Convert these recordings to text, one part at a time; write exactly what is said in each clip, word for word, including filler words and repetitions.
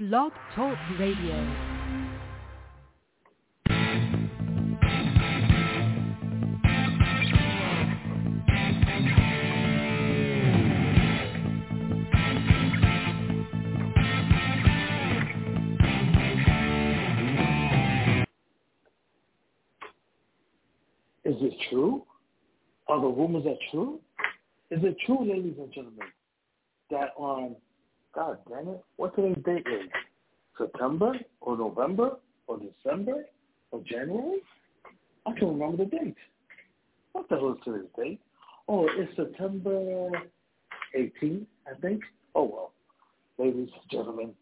Blog Talk Radio. Is it true? Are the rumors that true? Is it true, ladies and gentlemen, that on, God damn it, what today's date is? September or November or December or January? I can't remember the date. What the hell is today's date? Oh, it's September eighteenth, I think. Oh, well. Ladies and gentlemen,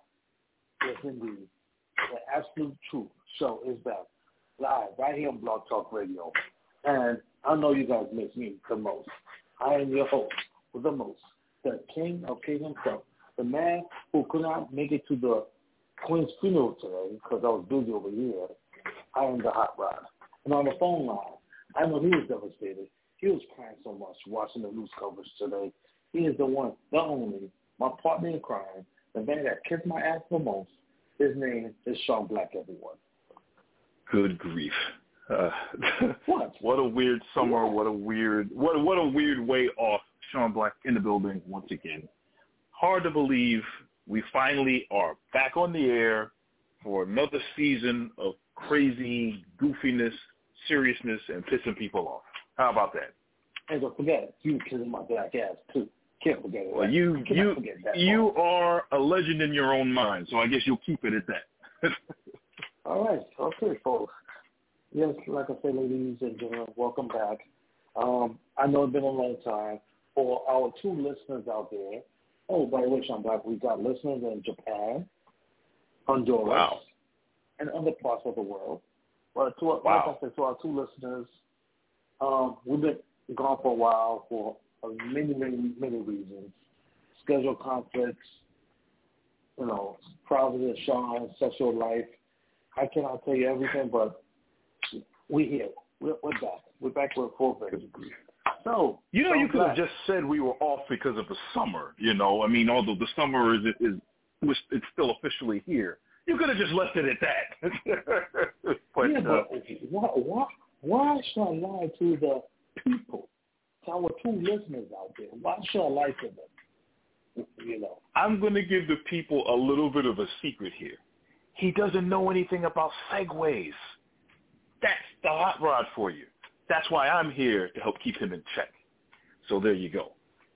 yes, indeed. The Absolute Truth show is back. Live, right here on Blog Talk Radio. And I know you guys miss me the most. I am your host with the most, the king of king himself, the man who could not make it to the Queen's funeral today because I was busy over here. I am the Hot Rod. And on the phone line, I know he was devastated. He was crying so much watching the news coverage today. He is the one, the only, my partner in crime, the man that kissed my ass the most. His name is Sean Black, everyone. Good grief. Uh, what? What a weird summer. Yeah. What a weird, what, what a weird way off. Sean Black in the building once again. Hard to believe we finally are back on the air for another season of crazy goofiness, seriousness, and pissing people off. How about that? And don't forget, you kissing my black ass, too. Can't forget it. Well, you, you, you are a legend in your own mind, so I guess you'll keep it at that. All right. Okay, folks. Yes, like I said, ladies and gentlemen, welcome back. Um, I know it's been a long time. For our two listeners out there, oh, by the way, Sean Black, we've got listeners in Japan, Honduras, wow. and other parts of the world. But to our, wow. like I said, to our two listeners, um, we've been gone for a while for many, many, many reasons. Schedule conflicts, you know, problems with Sean's sexual life. I cannot tell you everything, but we're here. We're, we're back. We're back with full vengeance. So you know, so you could have glad. just said we were off because of the summer. You know, I mean, although the summer is is, is it's still officially here. You could have just left it at that. but, yeah, uh, but why, why, why should I lie to the people, to our two listeners out there? Why should I lie to them? You know, I'm going to give the people a little bit of a secret here. He doesn't know anything about segues. That's the hot rod for you. That's why I'm here to help keep him in check. So there you go.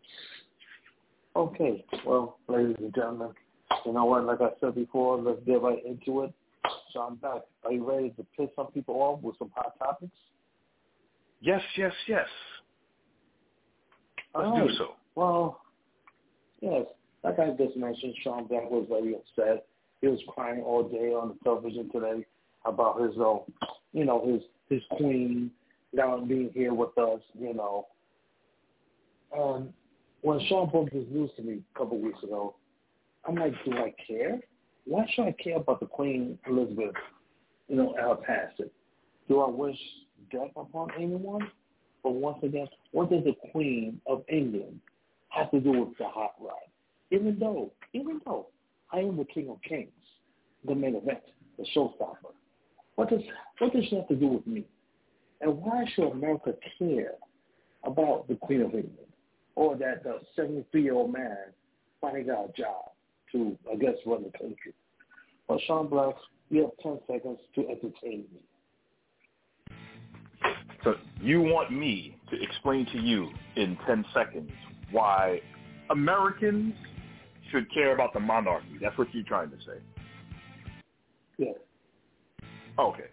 Okay. Well, ladies and gentlemen, you know what? Like I said before, let's get right into it. So I'm back. Are you ready to piss some people off with some hot topics? Yes, yes, yes. Let's All right. do so. Well, yes. Like I just mentioned, Sean Black was very upset. He was crying all day on the television today about his, uh, you know, his his queen down being here with us, you know. Um, when Sean broke this news to me a couple of weeks ago, I'm like, do I care? Why should I care about the Queen Elizabeth, you know, our passing? Do I wish death upon anyone? But once again, what does the Queen of England have to do with the hot rod? Even though, even though I am the King of Kings, the main event, the showstopper. What does what does she have to do with me? And why should America care about the Queen of England or that the seventy-three-year-old man finally got a job to, I guess, run the country? Well, Sean Black, you have ten seconds to entertain me. So you want me to explain to you in ten seconds why Americans should care about the monarchy. That's what you're trying to say. Yes. Okay.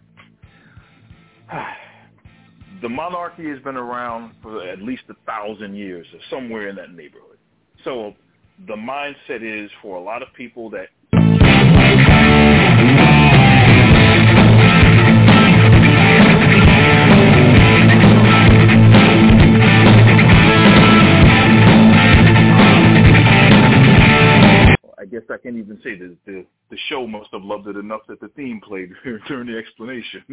The monarchy has been around for at least a thousand years or somewhere in that neighborhood. So the mindset is for a lot of people that I guess I can't even say that the, the show must have loved it enough that the theme played during the explanation.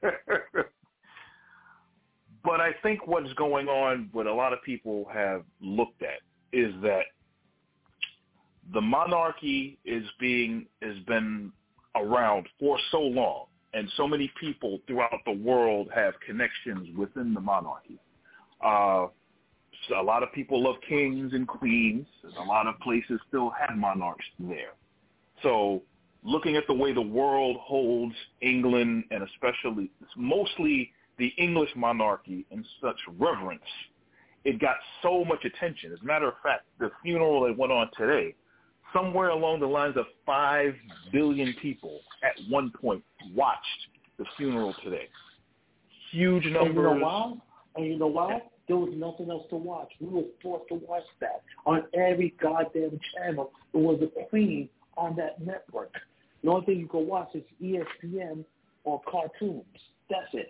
But I think what's going on, what a lot of people have looked at, is that the monarchy is being has been around for so long, and so many people throughout the world have connections within the monarchy. Uh, so a lot of people love kings and queens, and a lot of places still have monarchs there. So looking at the way the world holds England, and especially mostly the English monarchy, in such reverence, it got so much attention. As a matter of fact, the funeral that went on today, somewhere along the lines of five billion people at one point watched the funeral today. Huge numbers. And you know why? And you know why? There was nothing else to watch. We were forced to watch that. On every goddamn channel, there was a queen on that network. The only thing you can watch is E S P N or cartoons. That's it.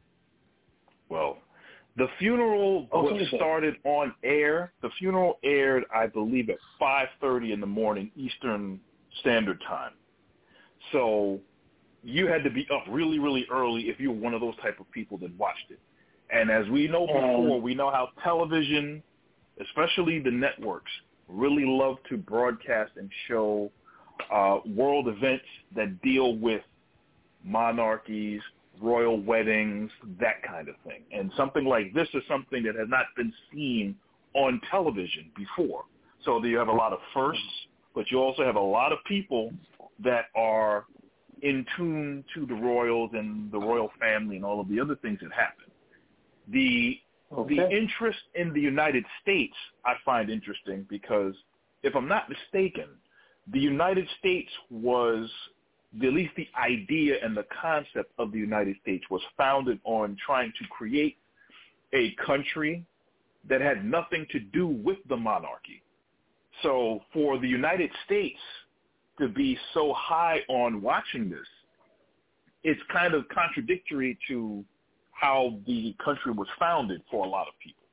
Well, the funeral Okay, was started on air. The funeral aired, I believe, at five thirty in the morning Eastern Standard Time. So you had to be up really, really early if you were one of those type of people that watched it. And as we know before, we know how television, especially the networks, really love to broadcast and show uh, world events that deal with monarchies, royal weddings, that kind of thing. And something like this is something that has not been seen on television before. So you have a lot of firsts, but you also have a lot of people that are in tune to the royals and the royal family and all of the other things that happen. The okay. the interest in the United States I find interesting because, if I'm not mistaken, the United States was, at least the idea and the concept of the United States was founded on trying to create a country that had nothing to do with the monarchy. So for the United States to be so high on watching this, it's kind of contradictory to how the country was founded for a lot of people.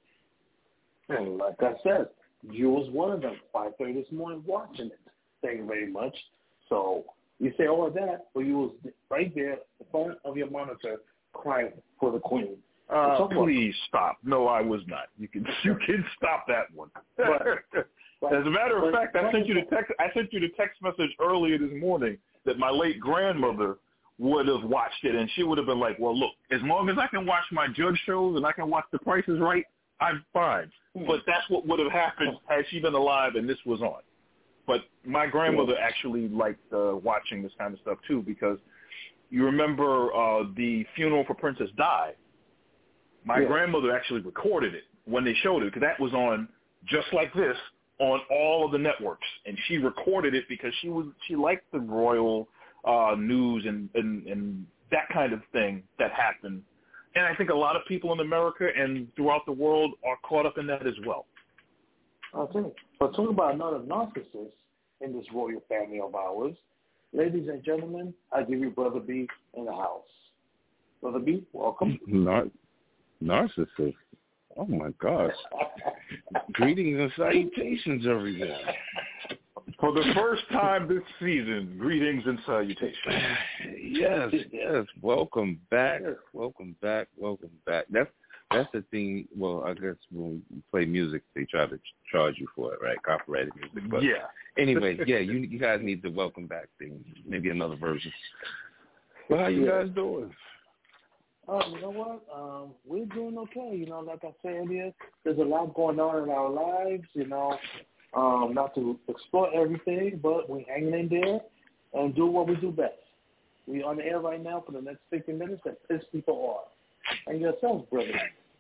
And like I said, you was one of them, five thirty this morning watching it. Thank you very much. So you say all of that, but you was right there at the front of your monitor crying for the queen. Uh, please stop. No, I was not. You can you can stop that one. But, but, As a matter of but, fact, I sent you the text. I sent you the text message earlier this morning that my late grandmother would have watched it, and she would have been like, "Well, look, as long as I can watch my judge shows and I can watch The Price is Right, I'm fine." Hmm. But that's what would have happened had she been alive and this was on. But my grandmother yeah. actually liked uh, watching this kind of stuff too, because you remember uh, the funeral for Princess Di. My yeah. grandmother actually recorded it when they showed it, because that was on just like this on all of the networks, and she recorded it because she was she liked the royal uh, news and, and and that kind of thing that happened. And I think a lot of people in America and throughout the world are caught up in that as well. Okay. But talking about another narcissist in this royal family of ours, ladies and gentlemen, I give you Brother B in the house. Brother B, welcome. Nar- narcissist. Oh, my gosh. Greetings and salutations, everyone. For the first time this season, greetings and salutations. Yes, yes. Welcome back. Welcome back. Welcome back. That's that's the thing. Well, I guess when you play music, they try to charge you for it, right? Copyrighted music. But yeah. Anyway, yeah, you you guys need the welcome back thing. Maybe another version. Well, how you guys doing? Oh, you know what? Um, we're doing okay. You know, like I said earlier, there's a lot going on in our lives, you know. Um, not to explore everything, but we're hanging in there and do what we do best. We're on the air right now for the next fifty minutes and piss people off. And yourself, brother?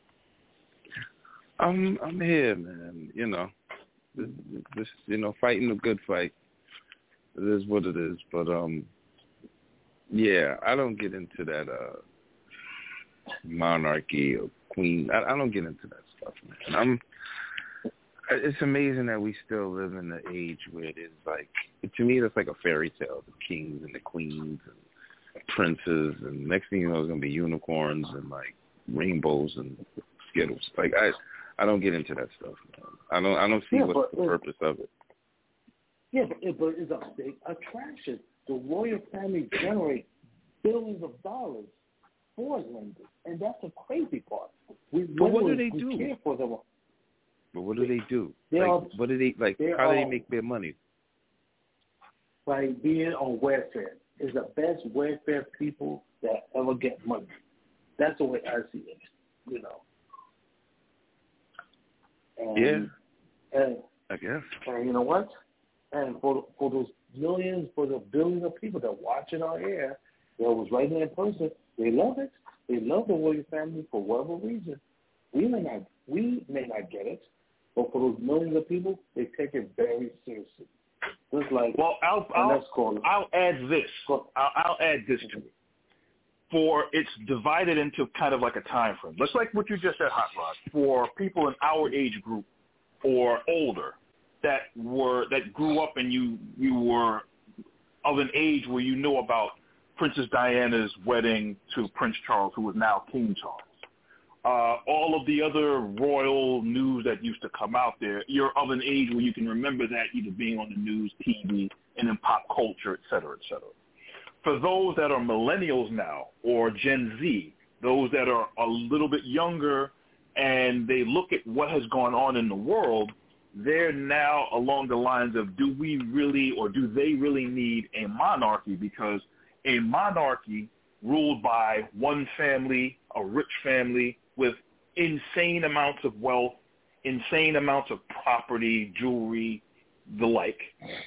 I'm I'm here, man. You know, this, this you know, fighting a good fight. It is what it is. But um, yeah, I don't get into that uh monarchy or queen. I, I don't get into that stuff, man. I'm. It's amazing that we still live in the age where it is like, to me, it's like a fairy tale, the kings and the queens and princes, and next thing you know, it's going to be unicorns and, like, rainbows and Skittles. Like, I I don't get into that stuff, man. I don't I don't see yeah, what's the purpose of it. Yeah, but, it, but it's a big attraction. The royal family generates billions of dollars for London, and that's the crazy part. We but what do they we do? Care for them. But what do they do? They like, are, what do they like? How are, do they make their money? By being on welfare. It's the best welfare people that ever get money. That's the way I see it. You know. And, yeah. And, I guess. And you know what? And for for those millions, for the billions of people that watch it on air, that was right there in person, they love it. They love the Warrior family for whatever reason. We may not, we may not get it, but for those millions of people, they take it very seriously. Just like well, I'll I'll, I'll add this. I'll, I'll add this to it. For it's divided into kind of like a time frame. Just like what you just said, Hot Rod. For people in our age group or older that were that grew up and you you were of an age where you knew about Princess Diana's wedding to Prince Charles, who is now King Charles. Uh, all of the other royal news that used to come out there, you're of an age where you can remember that either being on the news, T V, and in pop culture, et cetera, et cetera. For those that are millennials now or Gen Z, those that are a little bit younger and they look at what has gone on in the world, they're now along the lines of, do we really or do they really need a monarchy? Because a monarchy ruled by one family, a rich family with insane amounts of wealth, insane amounts of property, jewelry, the like,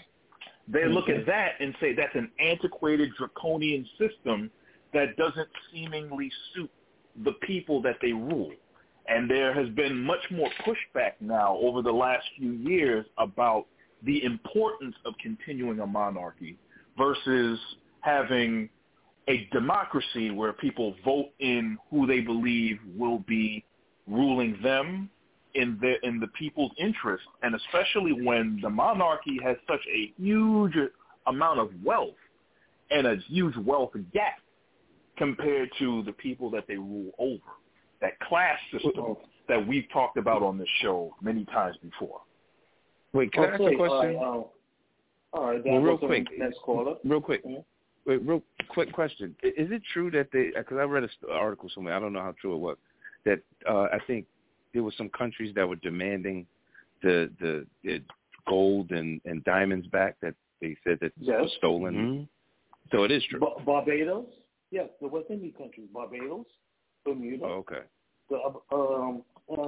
they look at that and say that's an antiquated, draconian system that doesn't seemingly suit the people that they rule. And there has been much more pushback now over the last few years about the importance of continuing a monarchy versus having a democracy where people vote in who they believe will be ruling them in the in the people's interest, and especially when the monarchy has such a huge amount of wealth and a huge wealth gap compared to the people that they rule over. That class system that we've talked about on this show many times before. Wait, can I ask a question? Uh, uh, all right, well, real quick. Next caller. Real quick. Mm-hmm. Wait, real quick question. Is it true that they, because I read an article somewhere, I don't know how true it was, that uh, I think there were some countries that were demanding the the, the gold and, and diamonds back that they said that yes. were stolen. Mm-hmm. So it is true. Ba- Barbados? Yes, the West Indian countries. Barbados, Bermuda. Oh, okay. The, um,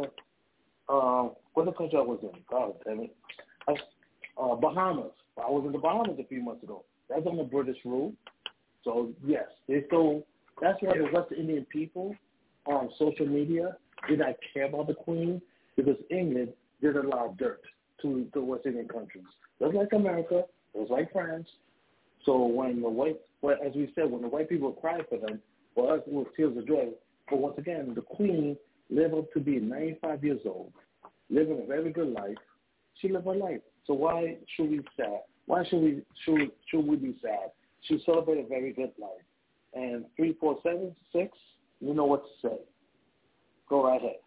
uh, uh, what the country I was in? God damn it. Uh, Bahamas. I was in the Bahamas a few months ago. That's on the British rule. So, yes, they stole. That's why the West Indian people on social media did not care about the Queen, because England did allow dirt to the West Indian countries. Just like America, just like France. So when the white, well, as we said, when the white people cried for them, for us it was tears of joy. But once again, the Queen lived up to be ninety-five years old, living a very good life. She lived her life. So why should we be sad? Why should we should should we be sad? She celebrated a very good life. And three, four, seven, six, you know what to say. Go right ahead.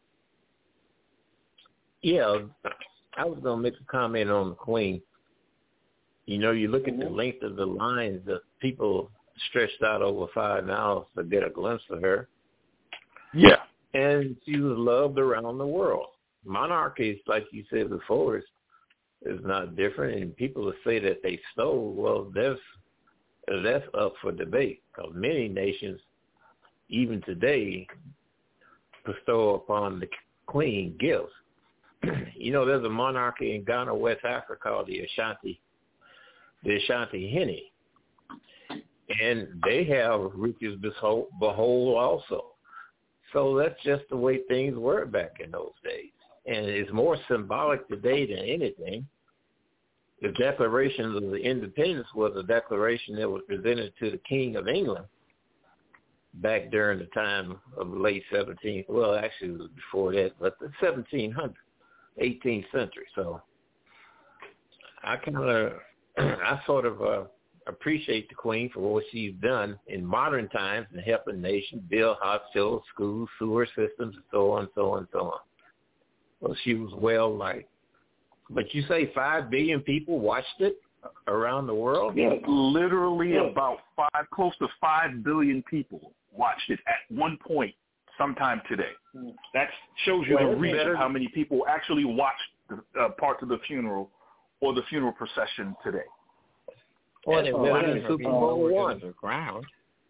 Yeah, I was going to make a comment on the Queen. You know, you look mm-hmm. at the length of the lines that people stretched out over five miles to get a glimpse of her. Yeah. And she was loved around the world. Monarchies, like you said before, is, is not different. And people that say that they stole, well, that's, that's up for debate. Because many nations, even today, bestow upon the Queen gifts. You know, there's a monarchy in Ghana, West Africa, called the Ashanti, the Ashanti Henny. And they have riches behold also. So that's just the way things were back in those days. And it's more symbolic today than anything. The Declaration of the Independence was a declaration that was presented to the King of England back during the time of the late seventeenth, well, actually it was before that, but the seventeen hundreds, eighteenth century. So I kind of, I sort of uh, appreciate the Queen for what she's done in modern times in helping nations build hospitals, schools, sewer systems, and so on, so on, so on. Well, she was well liked. But you say five billion people watched it around the world? Yeah, literally yeah. about five, close to five billion people watched it at one point sometime today. That shows you Well, the reach better- of how many people actually watched the, uh, parts of the funeral or the funeral procession today. Or they Oh, better yeah. than Super Uh, Bowl into one. the ground.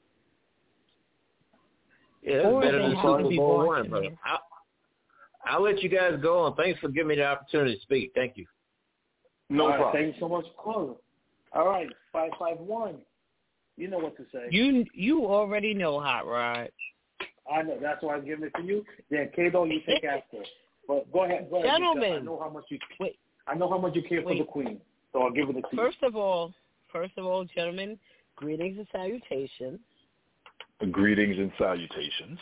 Yeah, that's Or better they than have Super to be Bowl one, watching brother. it. I'll, I'll let you guys go, and thanks for giving me the opportunity to speak. Thank you. No All right, problem. thank you so much for calling. All right, five five one. You know what to say. You you already know, Hot Rod. I know. That's why I'm giving it to you. Then K-Dog, you take after. But go ahead, go ahead. Gentlemen. because I know how much you. Wait. I know how much you care Wait. for the Queen, so I'll give it to you. First of all, first of all, gentlemen, greetings and salutations. Greetings and salutations.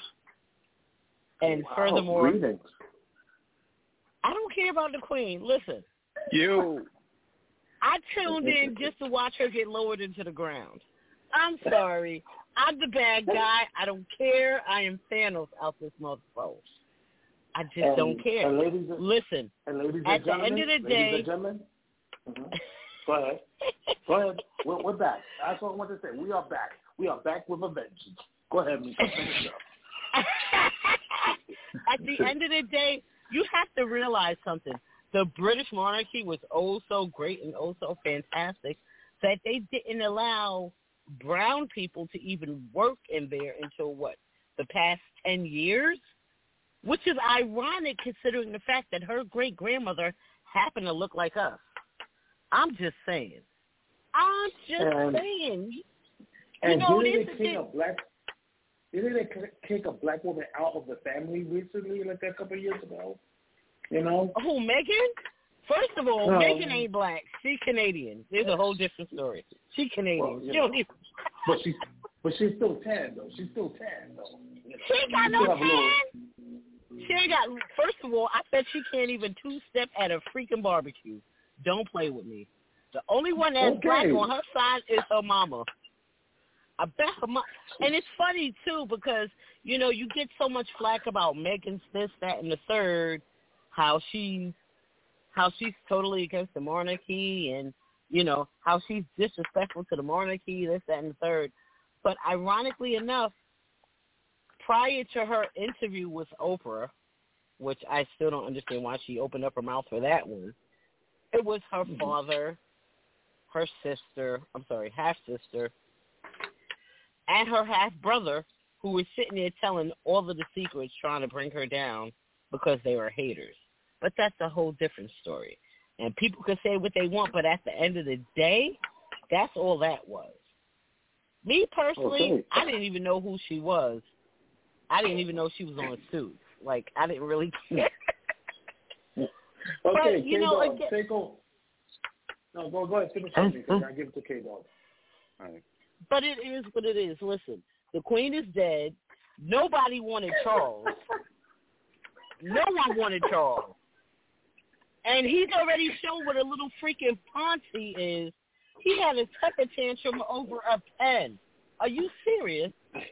And Wow, furthermore, greetings. I don't care about the Queen. Listen, You. I tuned in just to watch her get lowered into the ground. I'm sorry. I'm the bad guy. I don't care. I am Thanos out this motherfucker. I just And- don't care. And ladies, and, Listen, and ladies at and the gentlemen, end of the ladies day- and gentlemen, mhm. Go ahead. Go ahead. We're, we're back. That's what I want to say. We are back. We are back with a vengeance. Go ahead, Mister Finish up. at the end of the day, you have to realize something. The British monarchy was oh so great and oh so fantastic that they didn't allow brown people to even work in there until what, the past ten years? Which is ironic considering the fact that her great-grandmother happened to look like us. I'm just saying. I'm just And- saying. You And know, didn't this they is kick it. a black? Didn't they kick a black woman out of the family recently, like a couple of years ago? You know. Who, Megan? First of all, No. Megan ain't black. She's Canadian. There's a whole different story. She's Canadian. Well, you she don't know. even, But she, but she's still tan though. She's still tan though. You know. she ain't got She no have a little- tan. She ain't got, first of all, I bet she can't even two-step at a freaking barbecue. Don't play with me. The only one that's Okay. black on her side is her mama. I bet her mom. And it's funny, too, because, you know, you get so much flack about Megan's this, that, and the third, how she's, how she's totally against the monarchy and, you know, how she's disrespectful to the monarchy, this, that, and the third. But ironically enough, prior to her interview with Oprah, which I still don't understand why she opened up her mouth for that one, it was her father, her sister, I'm sorry, half-sister, and her half-brother who was sitting there telling all of the secrets trying to bring her down because they were haters. But that's a whole different story. And people can say what they want, but at the end of the day, that's all that was. Me personally, Okay. I didn't even know who she was. I didn't even know she was on Suits. Like, I didn't really care. Okay, But, you know, K-Dog, again- take over. No, go go ahead. Finish up, because I give it to K-Dog. All right. But it is what it is. Listen, the Queen is dead. Nobody wanted Charles. No one wanted Charles. And he's already shown what a little freaking Ponzi is. He had a temper tantrum over a pen. Are you serious?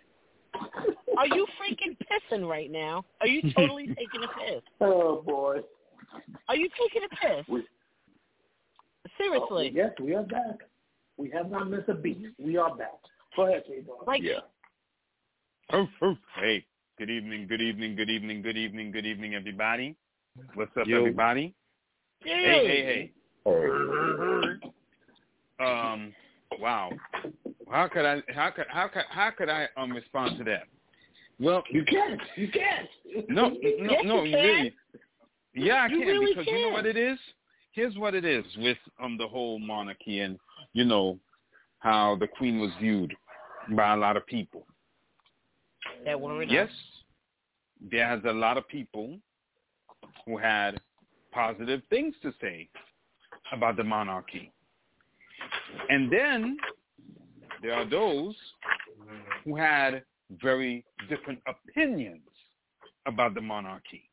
Are you freaking pissing right now? Are you totally taking a piss? Oh boy. Are you taking a piss? We- Seriously. Oh, yes, we are back. We have not missed a beat. We are back. Go ahead, K-Dog. Like, Yeah. Oh, oh. Hey, good evening, good evening, good evening, good evening, good evening, everybody. What's up, Yo. everybody? Hey, hey, hey. Um, wow. How could I? How could? How could? How could I um respond to that? Well, You can't. You can't. no, no, Yes, no, you can. really. Yeah, I You can really because you know can. what it is. Here's what it is with um the whole monarchy and you know how the Queen was viewed by a lot of people. that weren't Yes, there's a lot of people who had positive things to say about the monarchy. And then there are those who had very different opinions about the monarchy.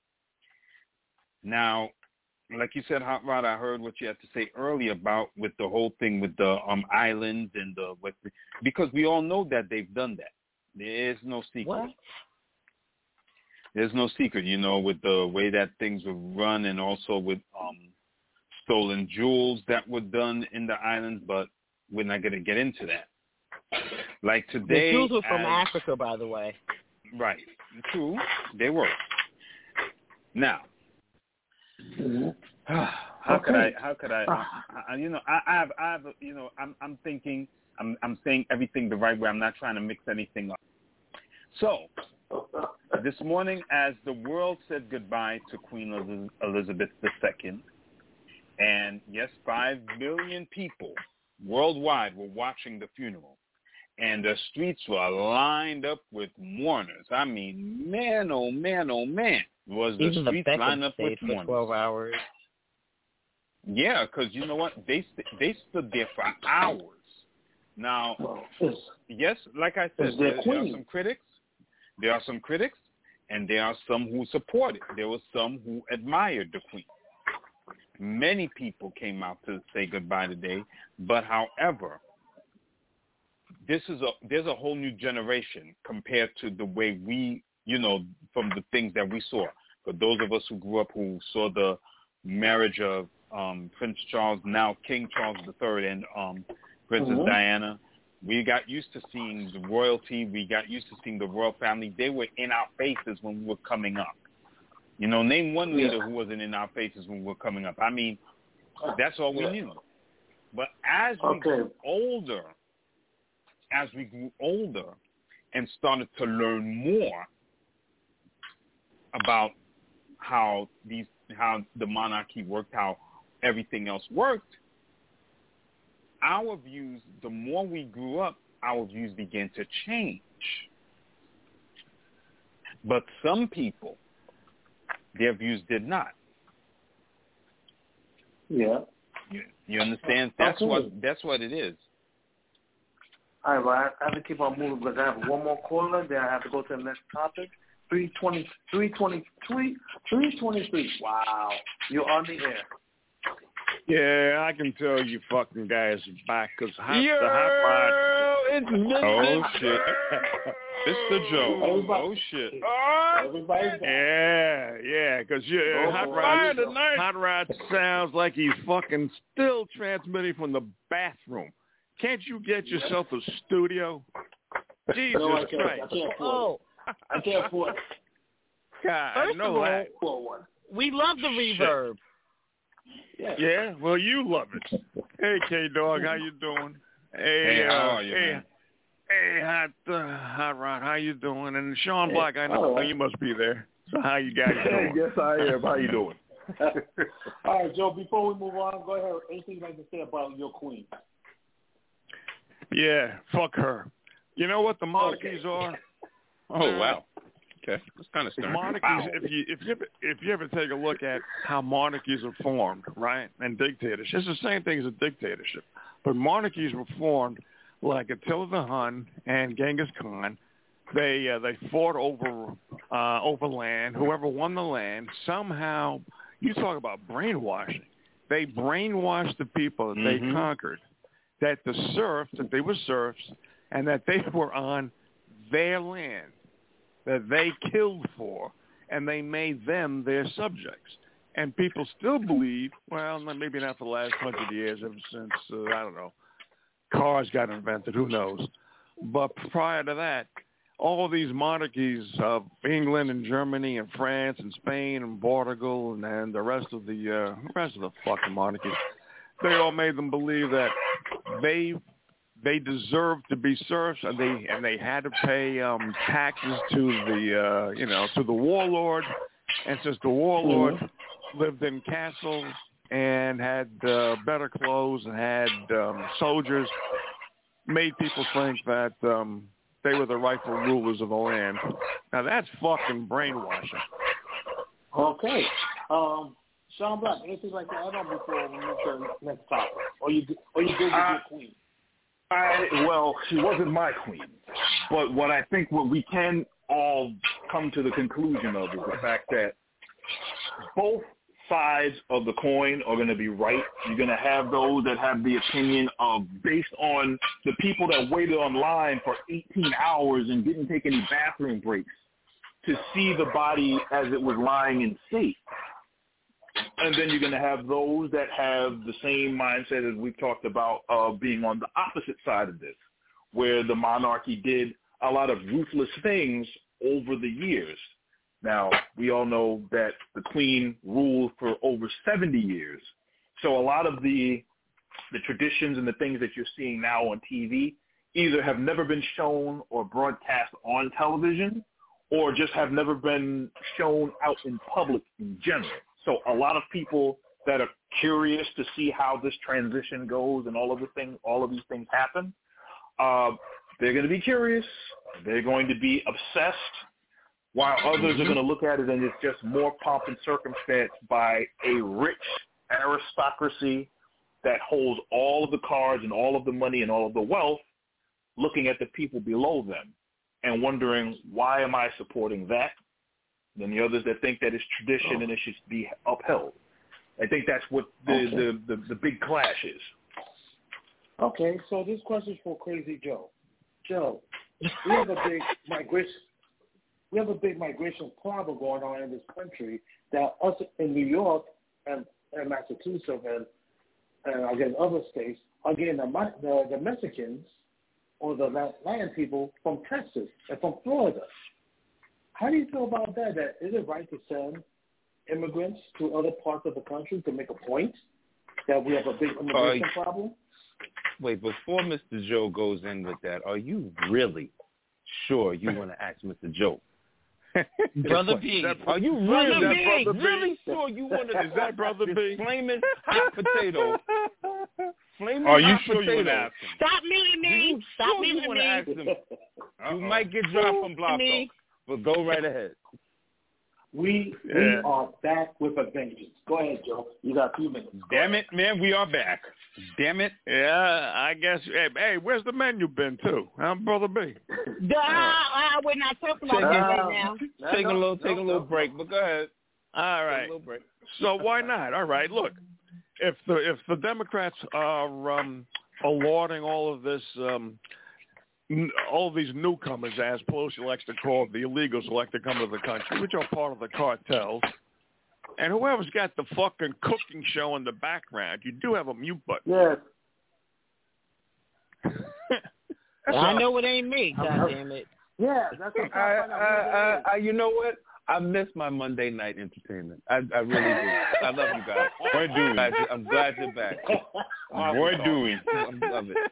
Now, like you said, Hot Rod, I heard what you had to say earlier about with the whole thing with the um islands and the with the, because we all know that they've done that. There is no secret. What? There's no secret, you know, with the way that things were run and also with um, stolen jewels that were done in the islands, but we're not going to get into that. Like The today, Jews were from as- Africa, by the way. Right. True. They were. Now, Mm-hmm. how Okay. could I? How could I? I you know, I, I have, I have, you know, I'm, I'm thinking, I'm, I'm saying everything the right way. I'm not trying to mix anything up. So, this morning, as the world said goodbye to Queen Elizabeth the Second, and yes, five million people worldwide were watching the funeral, and the streets were lined up with mourners. I mean, man, oh man, oh man, was the Even streets the lined up stayed with for mourners. twelve hours. Yeah, because you know what? They st- they stood there for hours. Now, Well, it's, yes, like I said, it's their there, there are queen. some critics. There are some critics, and there are some who support it. There were some who admired the Queen. Many people came out to say goodbye today, but however, this is a there's a whole new generation compared to the way we, you know, from the things that we saw. For those of us who grew up who saw the marriage of um, Prince Charles, now King Charles the Third, and um, Princess Mm-hmm. Diana, we got used to seeing the royalty. We got used to seeing the royal family. They were in our faces when we were coming up. You know, name one leader Yeah. who wasn't in our faces when we were coming up. I mean, that's all we Yeah. knew. But as we Okay. grew older, as we grew older and started to learn more about how these, how the monarchy worked, how everything else worked, our views, the more we grew up, our views began to change. But some people, their views did not. Yeah. You, you understand? That's Okay. what that's what it is. All right, well, I have to keep on moving because I have one more caller. Then I have to go to the next topic. three twenty, three twenty-three, three twenty-three. Wow. You're on the air. Yeah, I can tell you fucking guys are back because hot, Yo, the hot rod. it's Mister Oh shit, Mister Joe. Everybody- Oh shit. Everybody's back. Yeah, yeah, because yeah, Oh, hot boy. rod, tonight. hot rod sounds like he's fucking still transmitting from the bathroom. Can't you get yourself a studio? Jesus No, I can't. I Christ! can't afford Oh, it. I can't afford it. God, I first of know all, that. For one. we love the reverb. Yeah. Yeah, well, you love it. Hey, K Dog, how you doing? Hey, Hey, how uh, are you, hey, man? hey, hot, uh, hot rod, how you doing? And Sean Hey, Black, I know all right. you must be there. So how you guys doing? Yes, I am. How you doing? All right, Joe, before we move on, go ahead. Anything you'd like to say about your queen? Yeah, fuck her. You know what the monarchies Okay. are? Oh wow. Okay, that's kind of stern. Monarchies. Wow. If you if you ever, if you ever take a look at how monarchies are formed, right, and dictatorships, it's the same thing as a dictatorship. But monarchies were formed like Attila the Hun and Genghis Khan. They uh, they fought over uh, over land. Whoever won the land somehow. You talk about brainwashing. They brainwashed the people that they Mhm. conquered. That the serfs, that they were serfs, and that they were on their land, that they killed for, and they made them their subjects. And people still believe, well, maybe not for the last hundred years, ever since, uh, I don't know, cars got invented, who knows. But prior to that, all these monarchies of England and Germany and France and Spain and Portugal and, and the rest of the uh, rest of the fucking monarchies, they all made them believe that they they deserved to be serfs, and they and they had to pay um, taxes to the uh, you know to the warlord. And since the warlord mm-hmm. lived in castles and had uh, better clothes and had um, soldiers, made people think that um, they were the rightful rulers of the land. Now that's fucking brainwashing. Okay. Um, Sean Black, anything like that add on before we move to the next topic? Or you or you good with Uh, your queen? I well, she wasn't my queen, but what I think what we can all come to the conclusion of is the fact that both sides of the coin are going to be right. You're going to have those that have the opinion of, based on the people that waited online for eighteen hours and didn't take any bathroom breaks to see the body as it was lying in state. And then you're going to have those that have the same mindset as we've talked about of being on the opposite side of this, where the monarchy did a lot of ruthless things over the years. Now, we all know that the Queen ruled for over seventy years. So a lot of the the traditions and the things that you're seeing now on T V either have never been shown or broadcast on television, or just have never been shown out in public in general. So a lot of people that are curious to see how this transition goes and all of the things, all of these things happen, uh, they're going to be curious. They're going to be obsessed, while others are going to look at it and it's just more pomp and circumstance by a rich aristocracy that holds all of the cards and all of the money and all of the wealth, looking at the people below them and wondering, why am I supporting that? And then the others that think that it's tradition and it should be upheld. I think that's what the, okay. the, the, the big clash is. Okay, so this question is for Crazy Joe. Joe, we have a big migration. We have a big migration problem going on in this country that us in New York and, and Massachusetts and, and again other states are getting the, the, the Mexicans or the land people from Texas and from Florida. How do you feel about that? That is it right to send immigrants to other parts of the country to make a point that we have a big immigration uh, problem? Wait, before Mister Joe goes in with that, are you really sure you want to ask Mister Joe? Brother B. Are you really, that brother really B? Sure you want to? Is that Brother B? Flaming hot potato. Flaming Are you hot sure potato. you want to ask him? Stop muting me. Stop sure muting you want me. to ask him? You might get dropped from Block Talk, but go right ahead. We yeah. we are back with a vengeance. Go ahead, Joe. You got a few minutes. Go Damn ahead. it, man, we are back. Damn it. Yeah, I guess. Hey, hey where's the menu been, too? I'm Brother B. Duh, uh, we're not talking about that right now. Take a little, take a little break, but go ahead. All right. So why not? All right, look. If the if the Democrats are um, awarding all of this, um, n- all of these newcomers, as Pelosi likes to call it, the illegals who like to come to the country, which are part of the cartels, and whoever's got the fucking cooking show in the background, you do have a mute button. Yes. I know it ain't me, God damn it. Yeah, that's what I, I, I, I, you know what? I miss my Monday night entertainment. I, I really do. I love you guys. We're doing. I'm, I'm glad you're back. We're doing. I love it.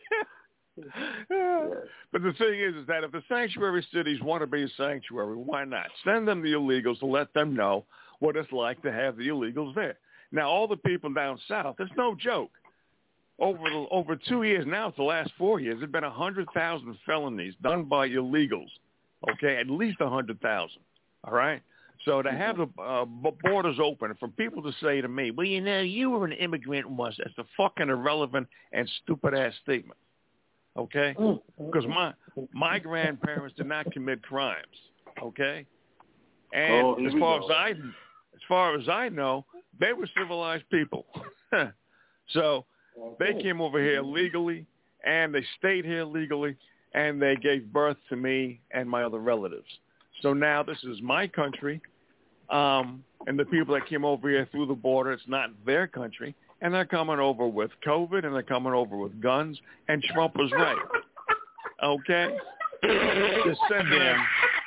But the thing is, is that if the sanctuary cities want to be a sanctuary, why not? Send them the illegals to let them know what it's like to have the illegals there. Now, all the people down south, it's no joke. Over the, over two years now, it's the last four years, there have been one hundred thousand felonies done by illegals, okay, at least one hundred thousand, all right? So to have the uh, borders open, for people to say to me, well, you know, you were an immigrant once, that's a fucking irrelevant and stupid-ass statement, okay? Because my, my grandparents did not commit crimes, okay? And oh, as far as I, as far as I know, they were civilized people. So they came over here legally, and they stayed here legally, and they gave birth to me and my other relatives. So now this is my country, um, and the people that came over here through the border, it's not their country, and they're coming over with COVID, and they're coming over with guns, and Trump was right. Okay? Just sending them,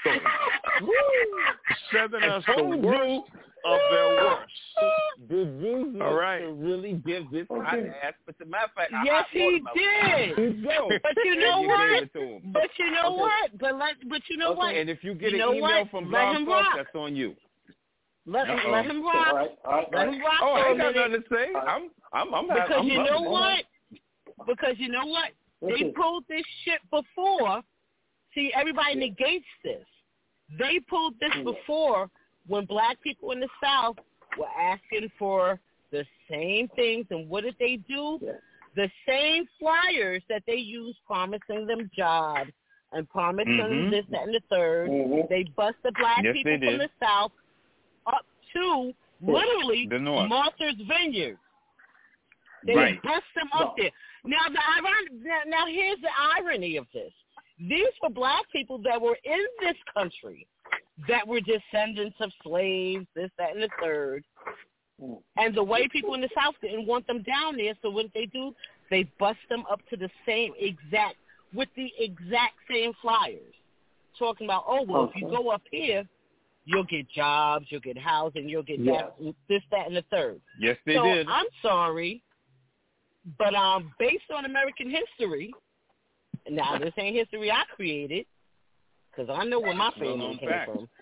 sending us the worst of their worst. Did you All right. to really give this hot ass? But the matter of fact, yes, I, I he did. No. But you know you what? But but you know okay. what? But let, but you know okay. what? And if you get you an know email what? from let Blog him Talk, rock. that's on you. Let, Uh-oh. let him rock. All right, all right, let him rock. Oh, I ain't got minute. nothing to say. I'm, I'm, I'm because I'm you loving know it. what? Because you know what? They pulled this shit before. See, everybody negates this. They pulled this before when black people in the South were asking for the same things. And what did they do? Yeah. The same flyers that they used promising them jobs and promising Mm-hmm. them this, that, and the third. Mm-hmm. They busted black Yes, people they from did. the South up to literally The North. Martha's Vineyard. They Right. bust them up there. Now, the iron, now, now, here's the irony of this. These were black people that were in this country that were descendants of slaves, this, that, and the third. And the white people in the South didn't want them down there, so what did they do? They bust them up to the same exact, with the exact same flyers. talking about, oh, well, okay. if you go up here, you'll get jobs, you'll get housing, you'll get yes. that, this, that, and the third. Yes, they so did. I'm sorry, but um, based on American history, now this ain't history I created, because I know where my family came fact. from.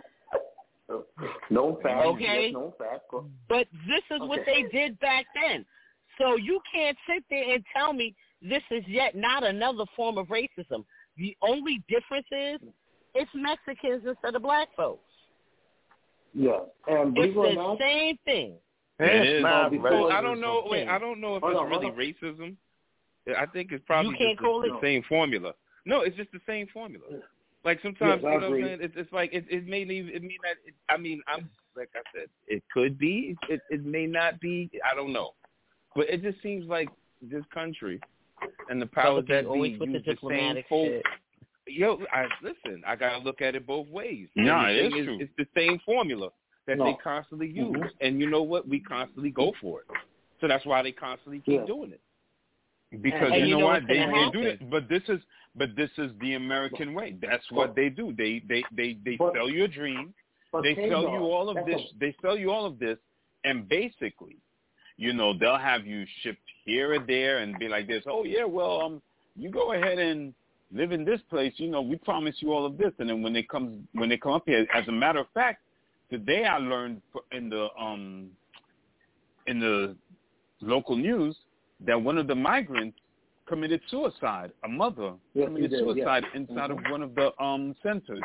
No fact. Okay. Yes, no fact. But this is okay. what they did back then. So you can't sit there and tell me this is yet not another form of racism. The only difference is it's Mexicans instead of black folks. Yeah, and it's the not, same thing. It is not so I don't know. Wait, I don't know if hold it's on, really racism. I think it's probably you can't just call the, it? the same formula. No, it's just the same formula. Like sometimes, yes, you know what I'm saying? It's, it's like it, it may leave. It mean that. It, I mean, I'm like I said, it could be. It, it may not be. I don't know. But it just seems like this country and the powers that be use the, the same folk. Yo, I listen. I gotta look at it both ways. No, it is is true. It's the same formula that no. they constantly use, mm-hmm. and you know what? We constantly go for it. So that's why they constantly keep yeah. doing it. Because and you, you know, know what they, they do it, but this is but this is the American way. That's what they do. They they they they but, sell you a dream. They hey, sell no, you all of this. A, they sell you all of this, and basically, you know, they'll have you shipped here or there, and be like this. Oh yeah, well, um, you go ahead and live in this place. You know, we promise you all of this, and then when they come when they come up here, as a matter of fact, today I learned in the um in the local news that one of the migrants committed suicide. A mother yes, committed did, suicide yes. inside mm-hmm. of one of the um centers.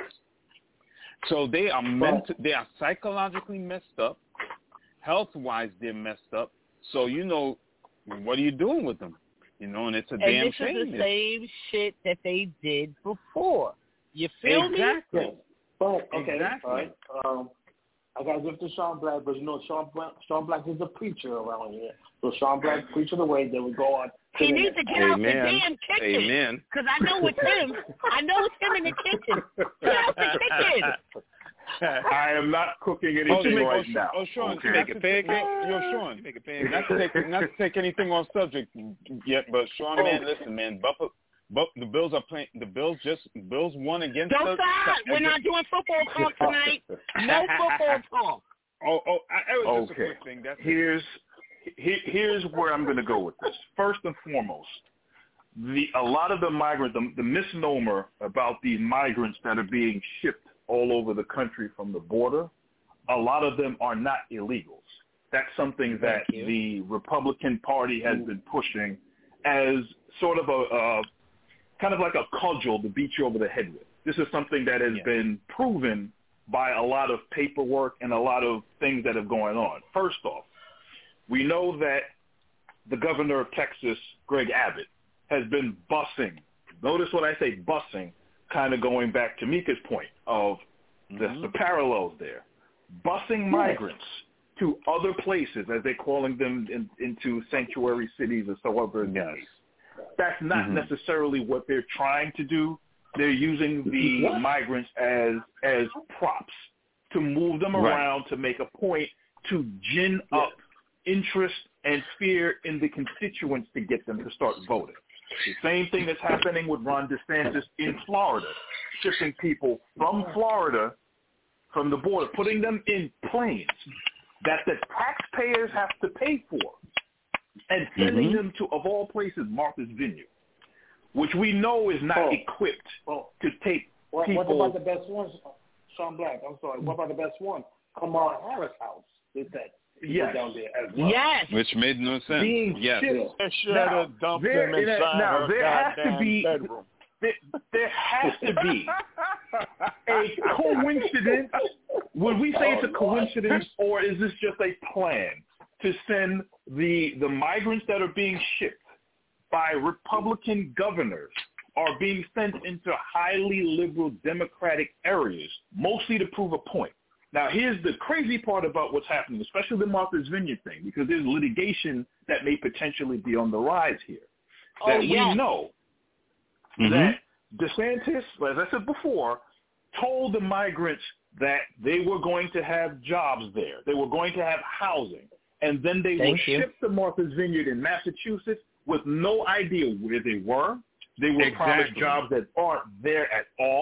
So they are meant to, they are psychologically messed up. Health-wise, they're messed up. So, you know, what are you doing with them? You know, and it's a and damn this shame. is the same shit that they did before. You feel exactly. me? Yes. But, okay, exactly. all right. Um, I got to give it to Sean Black, but you know, Sean Black, Sean Black is a preacher around here. So Sean Black preacher the way they would go on. He needs to get Amen. out the damn kitchen. Amen. Because I know it's him. I know it's him in the kitchen. Get out the kitchen. I am not cooking Oh, anything make, right oh, now. Oh, Sean, okay. you make a pancake? Yo, Sean, you make a pancake? not to take not to take anything on subject yet, but Sean, man, listen, man, Buffalo, Buff, the Bills are playing. The Bills just Bills won against. Don't the, stop. We're not doing football talk tonight. No football talk. Oh, oh, I, it was just Okay. a quick thing. That's here's he, here's where I'm going to go with this. First and foremost, the a lot of the migrants, the, the misnomer about the migrants that are being shipped all over the country from the border, a lot of them are not illegals. That's something that the Republican Party has been pushing as sort of a, a kind of like a cudgel to beat you over the head with. This is something that has yeah. been proven by a lot of paperwork and a lot of things that have going on. First off, we know that the governor of Texas, Greg Abbott, has been busing. Notice what I say, busing, kind of going back to Mika's point of mm-hmm. the, the parallels there. Busing migrants to other places, as they're calling them, in, into sanctuary cities or so other yes. That's not mm-hmm. necessarily what they're trying to do. They're using the what? migrants as as props to move them right. around to make a point to gin up interest and fear in the constituents to get them to start voting. The same thing that's happening with Ron DeSantis in Florida, shipping people from Florida, from the border, putting them in planes that the taxpayers have to pay for, and sending mm-hmm. them to, of all places, Martha's Vineyard, which we know is not oh. equipped oh. to take what, people. What about the best one, Sean Black? I'm sorry. What about the best one? Kamala Harris House did that. Yes. Down there as well. Yes. Which made no sense. Being yes. They should have dumped them inside now, her there has goddamn to be, bedroom. There, there has to be a coincidence. Would we say oh, it's a coincidence, or is this just a plan to send the the migrants that are being shipped by Republican governors are being sent into highly liberal Democratic areas, mostly to prove a point? Now, here's the crazy part about what's happening, especially the Martha's Vineyard thing, because there's litigation that may potentially be on the rise here. Oh, that yeah. we know mm-hmm. that DeSantis, as I said before, told the migrants that they were going to have jobs there. They were going to have housing. And then they Thank were you. shipped to Martha's Vineyard in Massachusetts with no idea where they were. They were exactly. promised jobs that aren't there at all.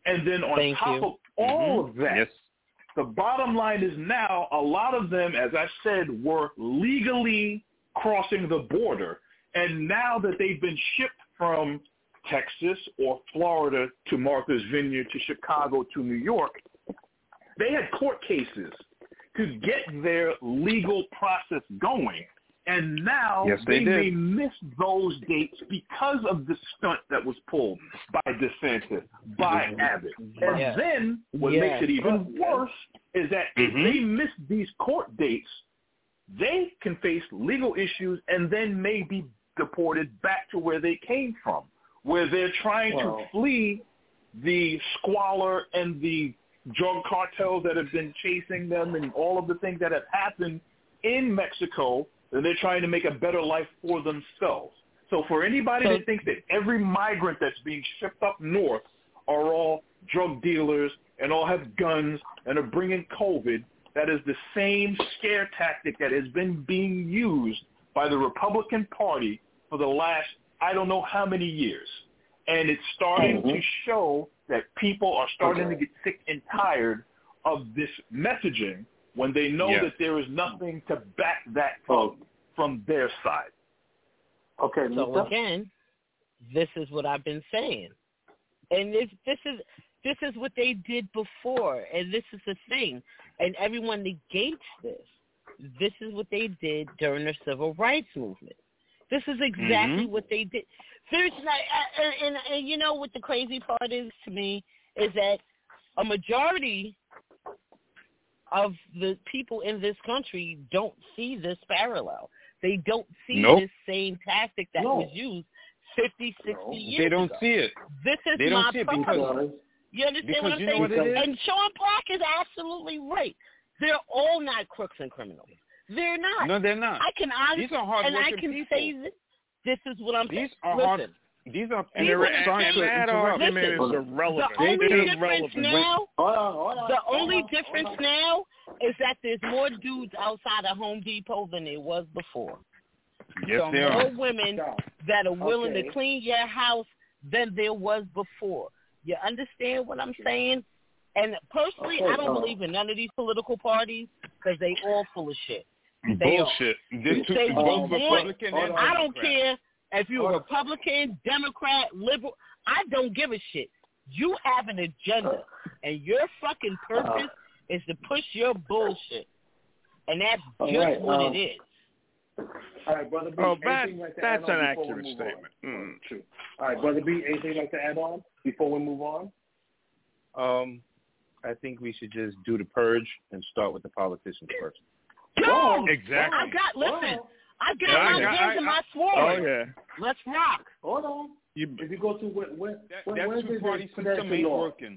And then on Thank top you. of all Mm-hmm. of that, Yes. the bottom line is now a lot of them, as I said, were legally crossing the border. And now that they've been shipped from Texas or Florida to Martha's Vineyard to Chicago to New York, they had court cases to get their legal process going. And now Yes, they they, did. may miss those dates because of the stunt that was pulled by DeSantis, by Abbott. And Yeah. then what Yeah. makes it even worse is that if Mhm. they miss these court dates, they can face legal issues and then may be deported back to where they came from, where they're trying Wow. to flee the squalor and the drug cartels that have been chasing them and all of the things that have happened in Mexico, and they're trying to make a better life for themselves. So for anybody So- that thinks that every migrant that's being shipped up north are all drug dealers and all have guns and are bringing COVID, that is the same scare tactic that has been being used by the Republican Party for the last I don't know how many years. And it's starting Mhm. to show that people are starting Okay. to get sick and tired of this messaging when they know Yeah. that there is nothing to back that Oh. up from their side. Okay, So Lisa? again, this is what I've been saying, and this this is this is what they did before, and this is the thing, and everyone negates this. This is what they did during the civil rights movement. This is exactly Mhm. what they did. There's not, and, and, and you know what the crazy part is to me is that a majority of the people in this country don't see this parallel. They don't see Nope. this same tactic that No. was used fifty, sixty No. years They don't ago. see it. This is They don't my see it problem. because- You understand because what I'm you know saying? what it is? And Sean Black is absolutely right. They're all not crooks and criminals. They're not. No, they're not. I can honestly, These are and I hardworking can people. say this. This is what I'm saying. These are Listen, hard. These are And, These the, are and, sorry and to that interrupt. argument Listen, is irrelevant. the only It is difference relevant. now, Hold on, hold on. the hold only on, hold difference on. now is that there's more dudes outside of Home Depot than there was before. Yes, so they more are. women Stop. that are willing Okay. to clean your house than there was before. You understand what I'm saying? And personally, Okay, I don't uh, believe in none of these political parties because they all full of shit. They are. Bullshit. This They- two, both they- Republican hold and on. I don't Democrat. care if you're Hold a on. Republican, Democrat, liberal. I don't give a shit. You have an agenda, and your fucking purpose is to push your bullshit, and that's All just right, what um, it is. All right, Brother B, Oh, that, anything like to that's add an on before we accurate move statement. on? Mm. True. All right, Brother B, anything like to add on before we move on? Um, I think we should just do the purge and start with the politicians first. Yo, Exactly. I got listen. Hold I got Yeah, I my got- guns I- and my Oh, sword. yeah. Let's rock. Hold on. You, If you go to what, what, That, what that where is it two-party put that system into ain't law? working.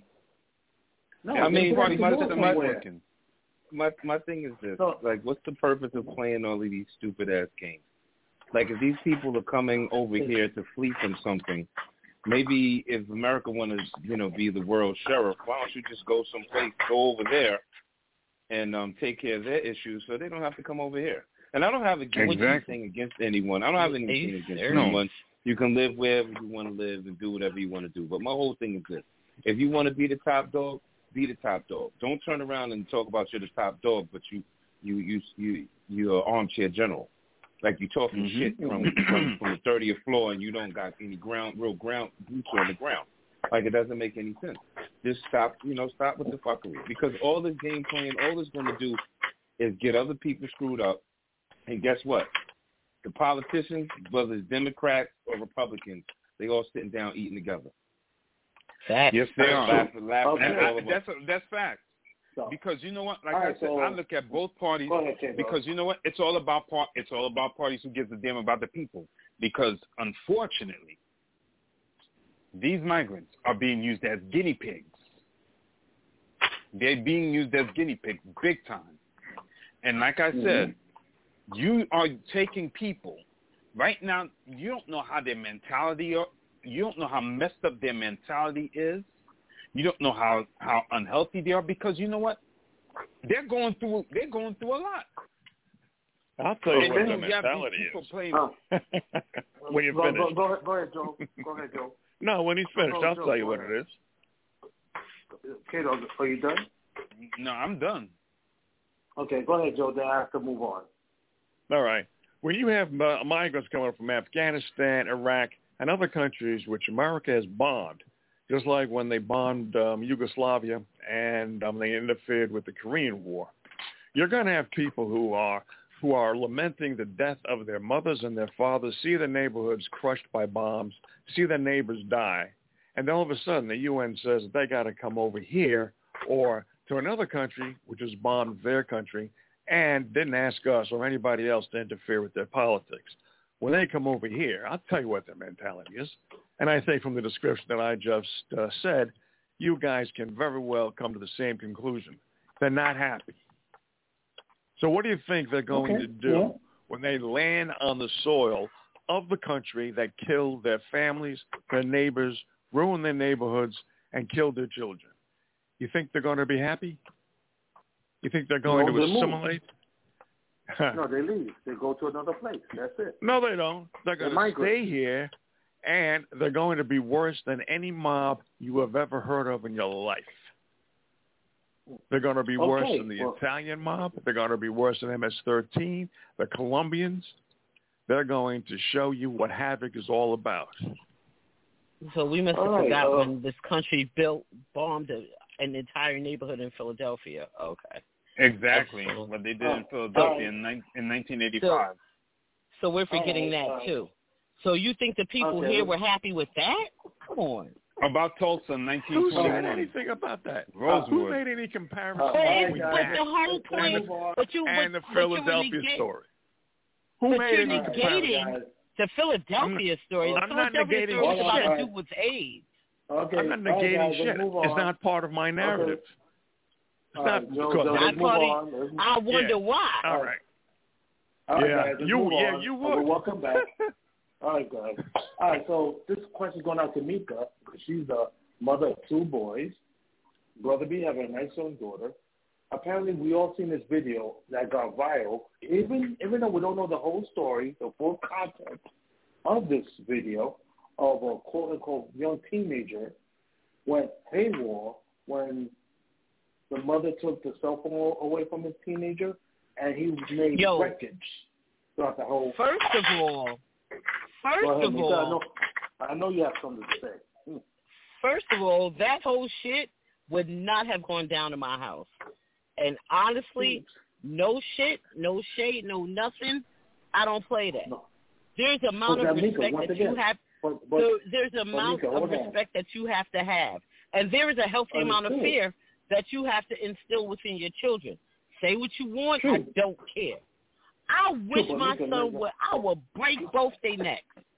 No, I they mean, put that into my law system ain't somewhere. working. My my thing is this: So- like, what's the purpose of playing all of these stupid ass games? Like, if these people are coming over here to flee from something, maybe if America want to, you know, be the world sheriff, why don't you just go someplace, go over there, and um, take care of their issues, so they don't have to come over here. And I don't have against Exactly. anything against anyone. I don't have anything you against serious? anyone. You can live wherever you want to live and do whatever you want to do. But my whole thing is this: if you want to be the top dog, be the top dog. Don't turn around and talk about you're the top dog, but you you you you you're an armchair general. Like you talking Mhm. shit from, from from the thirtieth floor and you don't got any ground real ground boots on the ground. Like it doesn't make any sense. Just stop, you know, stop with the fuckery. Because all this game playing, all it's going to do is get other people screwed up. And guess what? The politicians, whether it's Democrats or Republicans, they all sitting down eating together. Facts. Yes, they are. Laughing, laughing Okay. at And all I, of us. that's a, that's fact. So, Because you know what? Like All I right, said, so- I look at both parties. go ahead, Ken, bro. Because you know what? It's all about part. It's all about parties who gives a damn about the people. Because unfortunately, these migrants are being used as guinea pigs. They're being used as guinea pigs, big time. And like I said, you are taking people right now. You don't know how their mentality. Are, you don't know how messed up their mentality is. You don't know how how unhealthy they are. Because you know what? They're going through. They're going through a lot. I'll tell you Okay. what the You Oh, have mentality people is. playing. uh, When you go, finish. go, go, ahead, go ahead, Joe. Go ahead, Joe. No, when he's finished, Go, I'll Joe, tell you go what ahead. it is. Kato, are you done? No, I'm done. Okay, go ahead, Joe. Then I have to move on. All right. When you have uh, migrants coming up from Afghanistan, Iraq, and other countries which America has bombed, just like when they bombed um, Yugoslavia and um, they interfered with the Korean War, you're going to have people who are who are lamenting the death of their mothers and their fathers, see their neighborhoods crushed by bombs, see their neighbors die, and then all of a sudden the U N says that they got to come over here or to another country which has bombed their country and didn't ask us or anybody else to interfere with their politics. When they come over here, I'll tell you what their mentality is. And I think from the description that I just uh, said, you guys can very well come to the same conclusion. They're not happy. So what do you think they're going okay. to do yeah. when they land on the soil of the country that killed their families, their neighbors, ruined their neighborhoods, and killed their children? You think they're going to be happy? You think they're going no, to they assimilate? No, they leave. They go to another place. That's it. No, they don't. They're going they to stay here, and they're going to be worse than any mob you have ever heard of in your life. They're going to be okay. worse than the well, Italian mob. They're going to be worse than M S thirteen, the Colombians. They're going to show you what havoc is all about. So we must have right, forgot uh, when this country built, bombed a, an entire neighborhood in Philadelphia. Okay. Exactly. So, what they did uh, in Philadelphia uh, in, ni- in nineteen eighty-five. So, so we're forgetting right, that, uh, too. So you think the people okay. here were happy with that? Come on. About Tulsa in nineteen Who twenty-one. said anything about that? Rosewood. Who made any comparison Uh, But, right, between but guys. that the whole point, but you, and but, the but you're Philadelphia negate- story? Who but made you're any comparison? negating the Philadelphia story. The I'm not Philadelphia negating story has shit. got to do with AIDS. Okay. I'm not All right, negating guys, shit. let's move It's on. not part of my narrative. Okay. It's All not right, Joe, because Joe, of let's Not move part on. of, Let's move- I wonder Yeah. why. All right. All right, Yeah, guys, let's you- move yeah, on. you Uh, would. well, welcome back. All right, guys. All right, so this question's going out to Mika because she's the mother of two boys. Brother B have a nice young daughter. Apparently, we all seen this video that got viral. Even even though we don't know the whole story, the full content of this video of a quote-unquote young teenager went haywire when the mother took the cell phone away from his teenager, and he made Yo. wreckage throughout the whole. First of all, first Go ahead, of Mika. all, I know, I know you have something to say. First of all, that whole shit would not have gone down in my house. And honestly, no shit, no shade, no nothing. I don't play that. No. There's an amount But of Mika, respect once that again, you have. But, but, there, there's an amount Mika, of hold on. respect that you have to have. And there is a healthy amount of Understood. fear that you have to instill within your children. Say what you want. True. I don't care. I wish but my Mika, son Mika. would. I would break both their necks.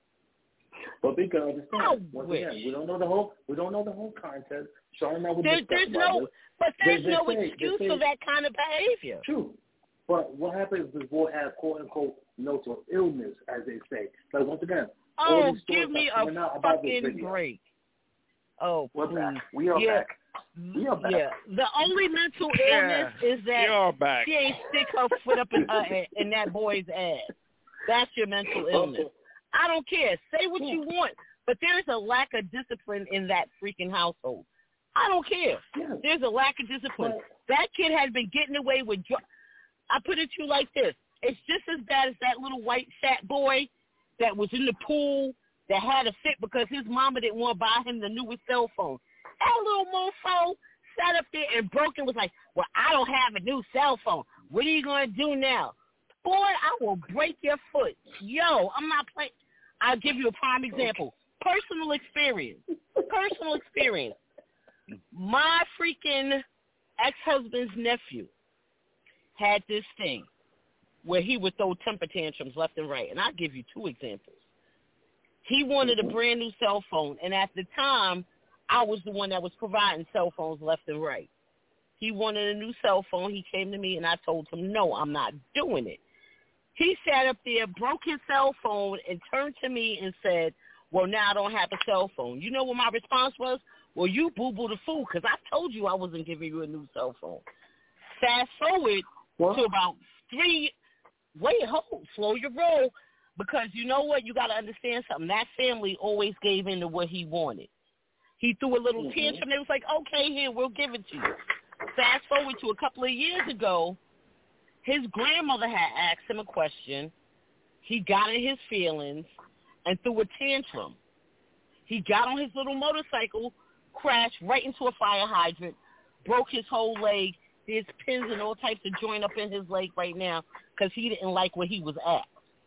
But we can understand. I Once wish. again, we don't know the whole. We don't know the whole content. Sean and I would There, discuss there's about no, this. but there's They- they no say- they excuse say- for that kind of behavior. True. But what happens is we'll have quote unquote notes of illness, as they say. Like once again, all Oh, these stories give me are a coming out about this fucking video. break. Oh, We're please. back. We are yeah. back. We are back. Yeah. The only mental illness Yeah. is that You're back. she ain't stick her foot up in, uh, in that boy's ass. That's your mental illness. Okay. I don't care. Say what you want, but there's a lack of discipline in that freaking household. I don't care. Yeah. There's a lack of discipline. But- That kid has been getting away with dr- I put it to you like this. It's just as bad as that little white fat boy that was in the pool that had a fit because his mama didn't want to buy him the newest cell phone. That little mofo sat up there and broke and was like, well, I don't have a new cell phone. What are you going to do now? Boy, I will break your foot. Yo, I'm not playing. I'll give you a prime example. Personal experience. Personal experience. My freaking ex-husband's nephew had this thing where he would throw temper tantrums left and right. And I'll give you two examples. He wanted a brand new cell phone, and at the time, I was the one that was providing cell phones left and right. He wanted a new cell phone. He came to me, and I told him, no, I'm not doing it. He sat up there, broke his cell phone, and turned to me and said, well, now I don't have a cell phone. You know what my response was? Well, you boo-boo the fool, because I told you I wasn't giving you a new cell phone. Fast forward What? to about three, wait, hold, slow your roll, because you know what? You got to understand something. That family always gave in to what he wanted. He threw a little Mm-hmm. tantrum. They was like, okay, here, we'll give it to you. Fast forward to a couple of years ago, his grandmother had asked him a question. He got in his feelings and threw a tantrum. He got on his little motorcycle, crashed right into a fire hydrant, broke his whole leg. There's pins and all types of joint up in his leg right now because he didn't like where he was at.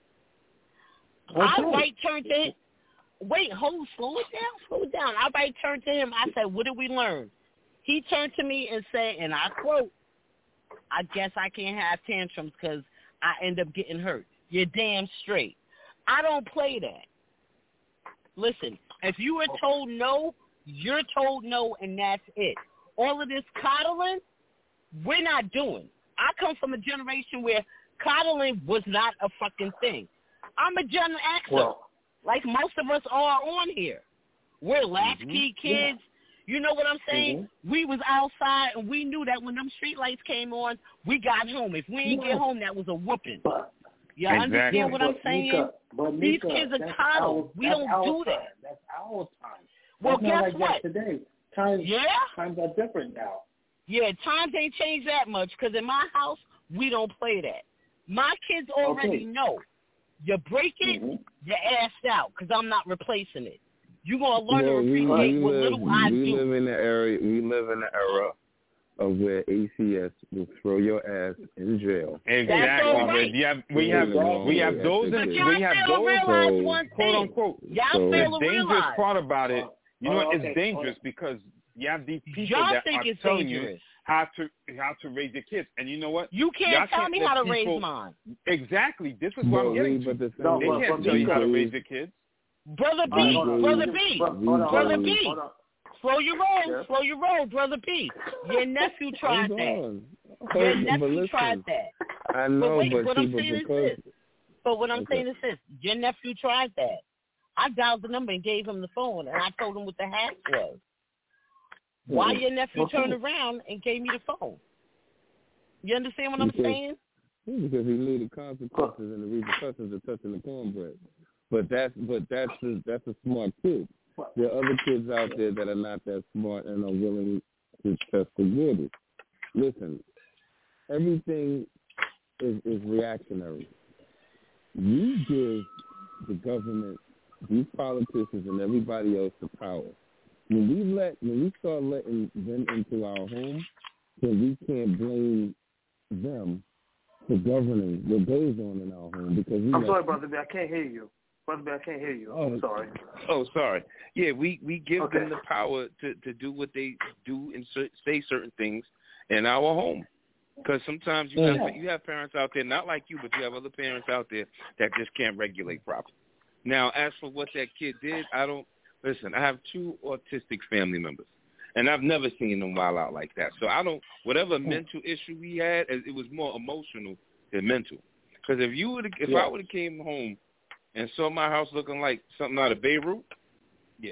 Okay. I right turned to him. Wait, hold, slow it down, slow it down. I right turned to him. I said, what did we learn? He turned to me and said, and I quote, I guess I can't have tantrums because I end up getting hurt. You're damn straight. I don't play that. Listen, if you were told no, you're told no, and that's it. All of this coddling, we're not doing. I come from a generation where coddling was not a fucking thing. I'm a Gen Xer, Well, like most of us are on here. We're latchkey mm-hmm. kids. Yeah. You know what I'm saying? Mm-hmm. We was outside, and we knew that when them street lights came on, we got home. If we didn't Yeah. get home, that was a whooping. But, You Exactly. understand what I'm but saying? Mika, but These Mika, kids are that's coddled. our- We that's don't our do time. that. That's our time. Well, That's not guess like what? that today. Times, Yeah? times are different now. Yeah, times ain't changed that much because in my house, we don't play that. My kids already Okay. know. You break it, Mm-hmm. you're assed out because I'm not replacing it. You're going to learn Well, to we, appreciate we what live, little I we do. live in the area. We live in the era of where A C S will throw your ass in jail. Exactly. all right. We have we have we have those But and y'all we have fail to those realize so- one quote thing. unquote. Y'all So- fail The to dangerous realize. part about it, you know, Oh, it's okay. dangerous Oh. because you have these people Y'all that think are it's telling you dangerous. how to how to raise your kids, and you know what? You can't Y'all tell can't me let how to people- raise mine. Exactly. This is what I'm But getting we- to. but the thing No, They but- can't but tell you how to Mika- raise your kids. Brother B, All right, hold on. Brother B, Bro- hold on, Brother hold on, B. hold on. slow your roll, Yeah. slow your roll, Brother B. Your nephew tried Hold that. on. Your Hold- but nephew listen, tried that. I know, But wait, but what see, I'm but saying is because this. But what I'm Okay. saying is this. Your nephew tried that. I dialed the number and gave him the phone, and I told him what the hash was. Why Mhm. your nephew Okay. turned around and gave me the phone? You understand what I'm Because- saying? because he knew the consequences and the repercussions of touching the cornbread. But that's but that's a, that's a smart kid. There are other kids out there that are not that smart and are willing to test the waters. Listen, everything is, is reactionary. You give the government, these politicians, and everybody else the power. When we let, when we start letting them into our home, then we can't blame them for governing what goes on in our home because we. I'm let sorry, Brother B. I can't hear you. Brother B, I can't hear you. I'm Oh. sorry. Oh, sorry. Yeah, we, we give Okay. them the power to, to do what they do and cer- say certain things in our home. Because sometimes you Yeah. have you have parents out there, not like you, but you have other parents out there that just can't regulate properly. Now, as for what that kid did, I don't listen. I have two autistic family members, and I've never seen them wild out like that. So I don't. Whatever mental issue we had, it was more emotional than mental. Because if you would, if Yeah. I would have came home and saw my house looking like something out of Beirut, yeah,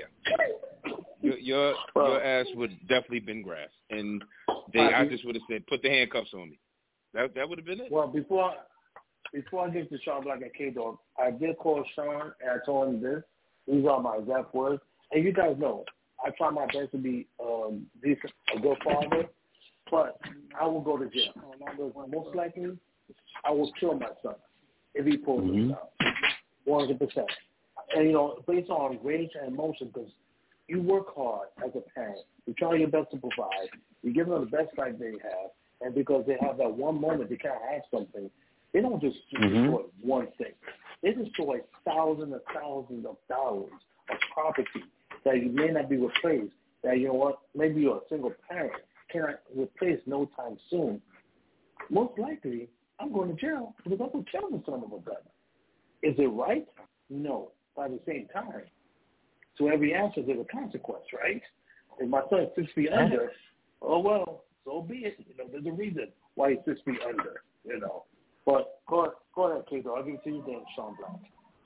your your, Well- your ass would definitely been grass, and they I just would have said, put the handcuffs on me. That that would have been it. Well, before before I get to Sean Black and K-Dog, I did call Sean and I told him this. These are my exact words. And you guys know, I try my best to be um, decent, a good father, but I will go to jail. Most likely, I will kill my son if he pulls Mhm. this out. one hundred percent. And, you know, based on rage and emotion, because you work hard as a parent. You try your best to provide. You give them the best life they have. And because they have that one moment they can't have something, they don't just Mhm. destroy one thing. They destroy thousands and thousands of dollars of property that you may not be replaced, that, you know what, maybe you're a single parent, cannot replace no time soon. Most likely, I'm going to jail because I'm going to kill the son of a gun. Is it right? No. But at the same time, to every answer, there's a consequence, right? If my son's six feet under, oh, well, so be it. You know, there's a reason why he's six feet under, you know. But go, go ahead, Kato. I'll give it to you then, Sean Black.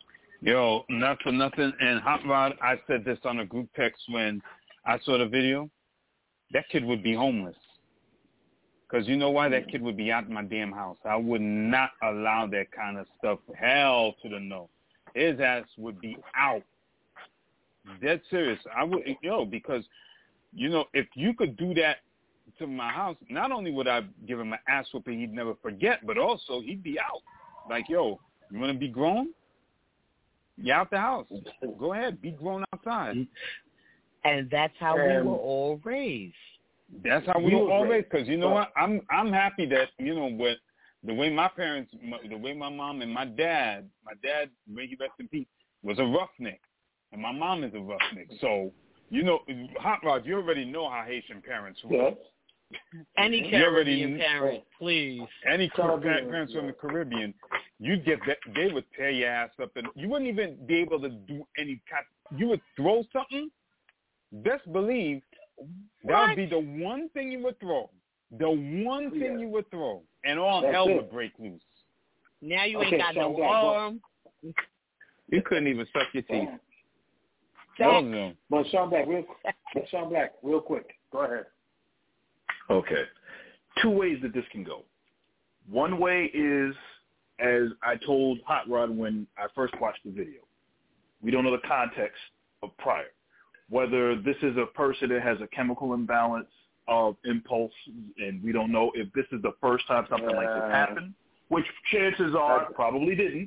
Yo, not for nothing. And Hot Rod, I said this on a group text when I saw the video. That kid would be homeless. Because you know why? That kid would be out in my damn house. I would not allow that kind of stuff. Hell to the no. His ass would be out. Dead serious. I would, yo, because, you know, if you could do that to my house, not only would I give him an ass whooping he'd never forget, but also he'd be out. Like, yo, you want to be grown? You out the house. Go ahead, be grown outside. And that's how And we were all raised. That's how we were all raised. Because you know what? I'm I'm happy that, you know, with the way my parents, the way my mom and my dad, my dad, may he rest in peace, was a roughneck. And my mom is a roughneck. So, you know, Hot Rod, you already know how Haitian parents were. Yes. Any Caribbean parent, please. Any Caribbean parents from the Caribbean, you'd get that, they would tear your ass up, and you wouldn't even be able to do any kind. You would throw something. Best believe that What? would be the one thing you would throw. The one thing Yeah. you would throw, and all That's hell it. would break loose. Now you Okay, ain't got Sean no Black, go- arm. You couldn't even suck your teeth. Hell no. But Sean Black, real, but Sean Black, real quick. Go ahead. Okay. Two ways that this can go. One way is, as I told Hot Rod when I first watched the video, we don't know the context of prior. Whether this is a person that has a chemical imbalance of impulse, and we don't know if this is the first time something like this Yeah. happened, which chances are probably didn't,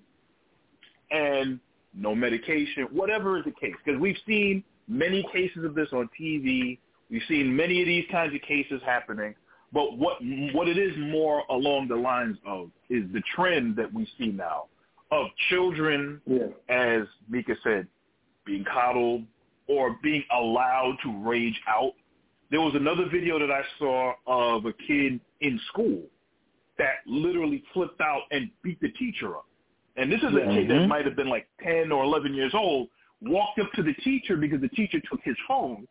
and no medication, whatever is the case. Because we've seen many cases of this on T V. We've seen many of these kinds of cases happening. But what what it is more along the lines of is the trend that we see now of children, Yeah. as Mika said, being coddled or being allowed to rage out. There was another video that I saw of a kid in school that literally flipped out and beat the teacher up. And this is a kid that might have been like ten or eleven years old, walked up to the teacher because the teacher took his phone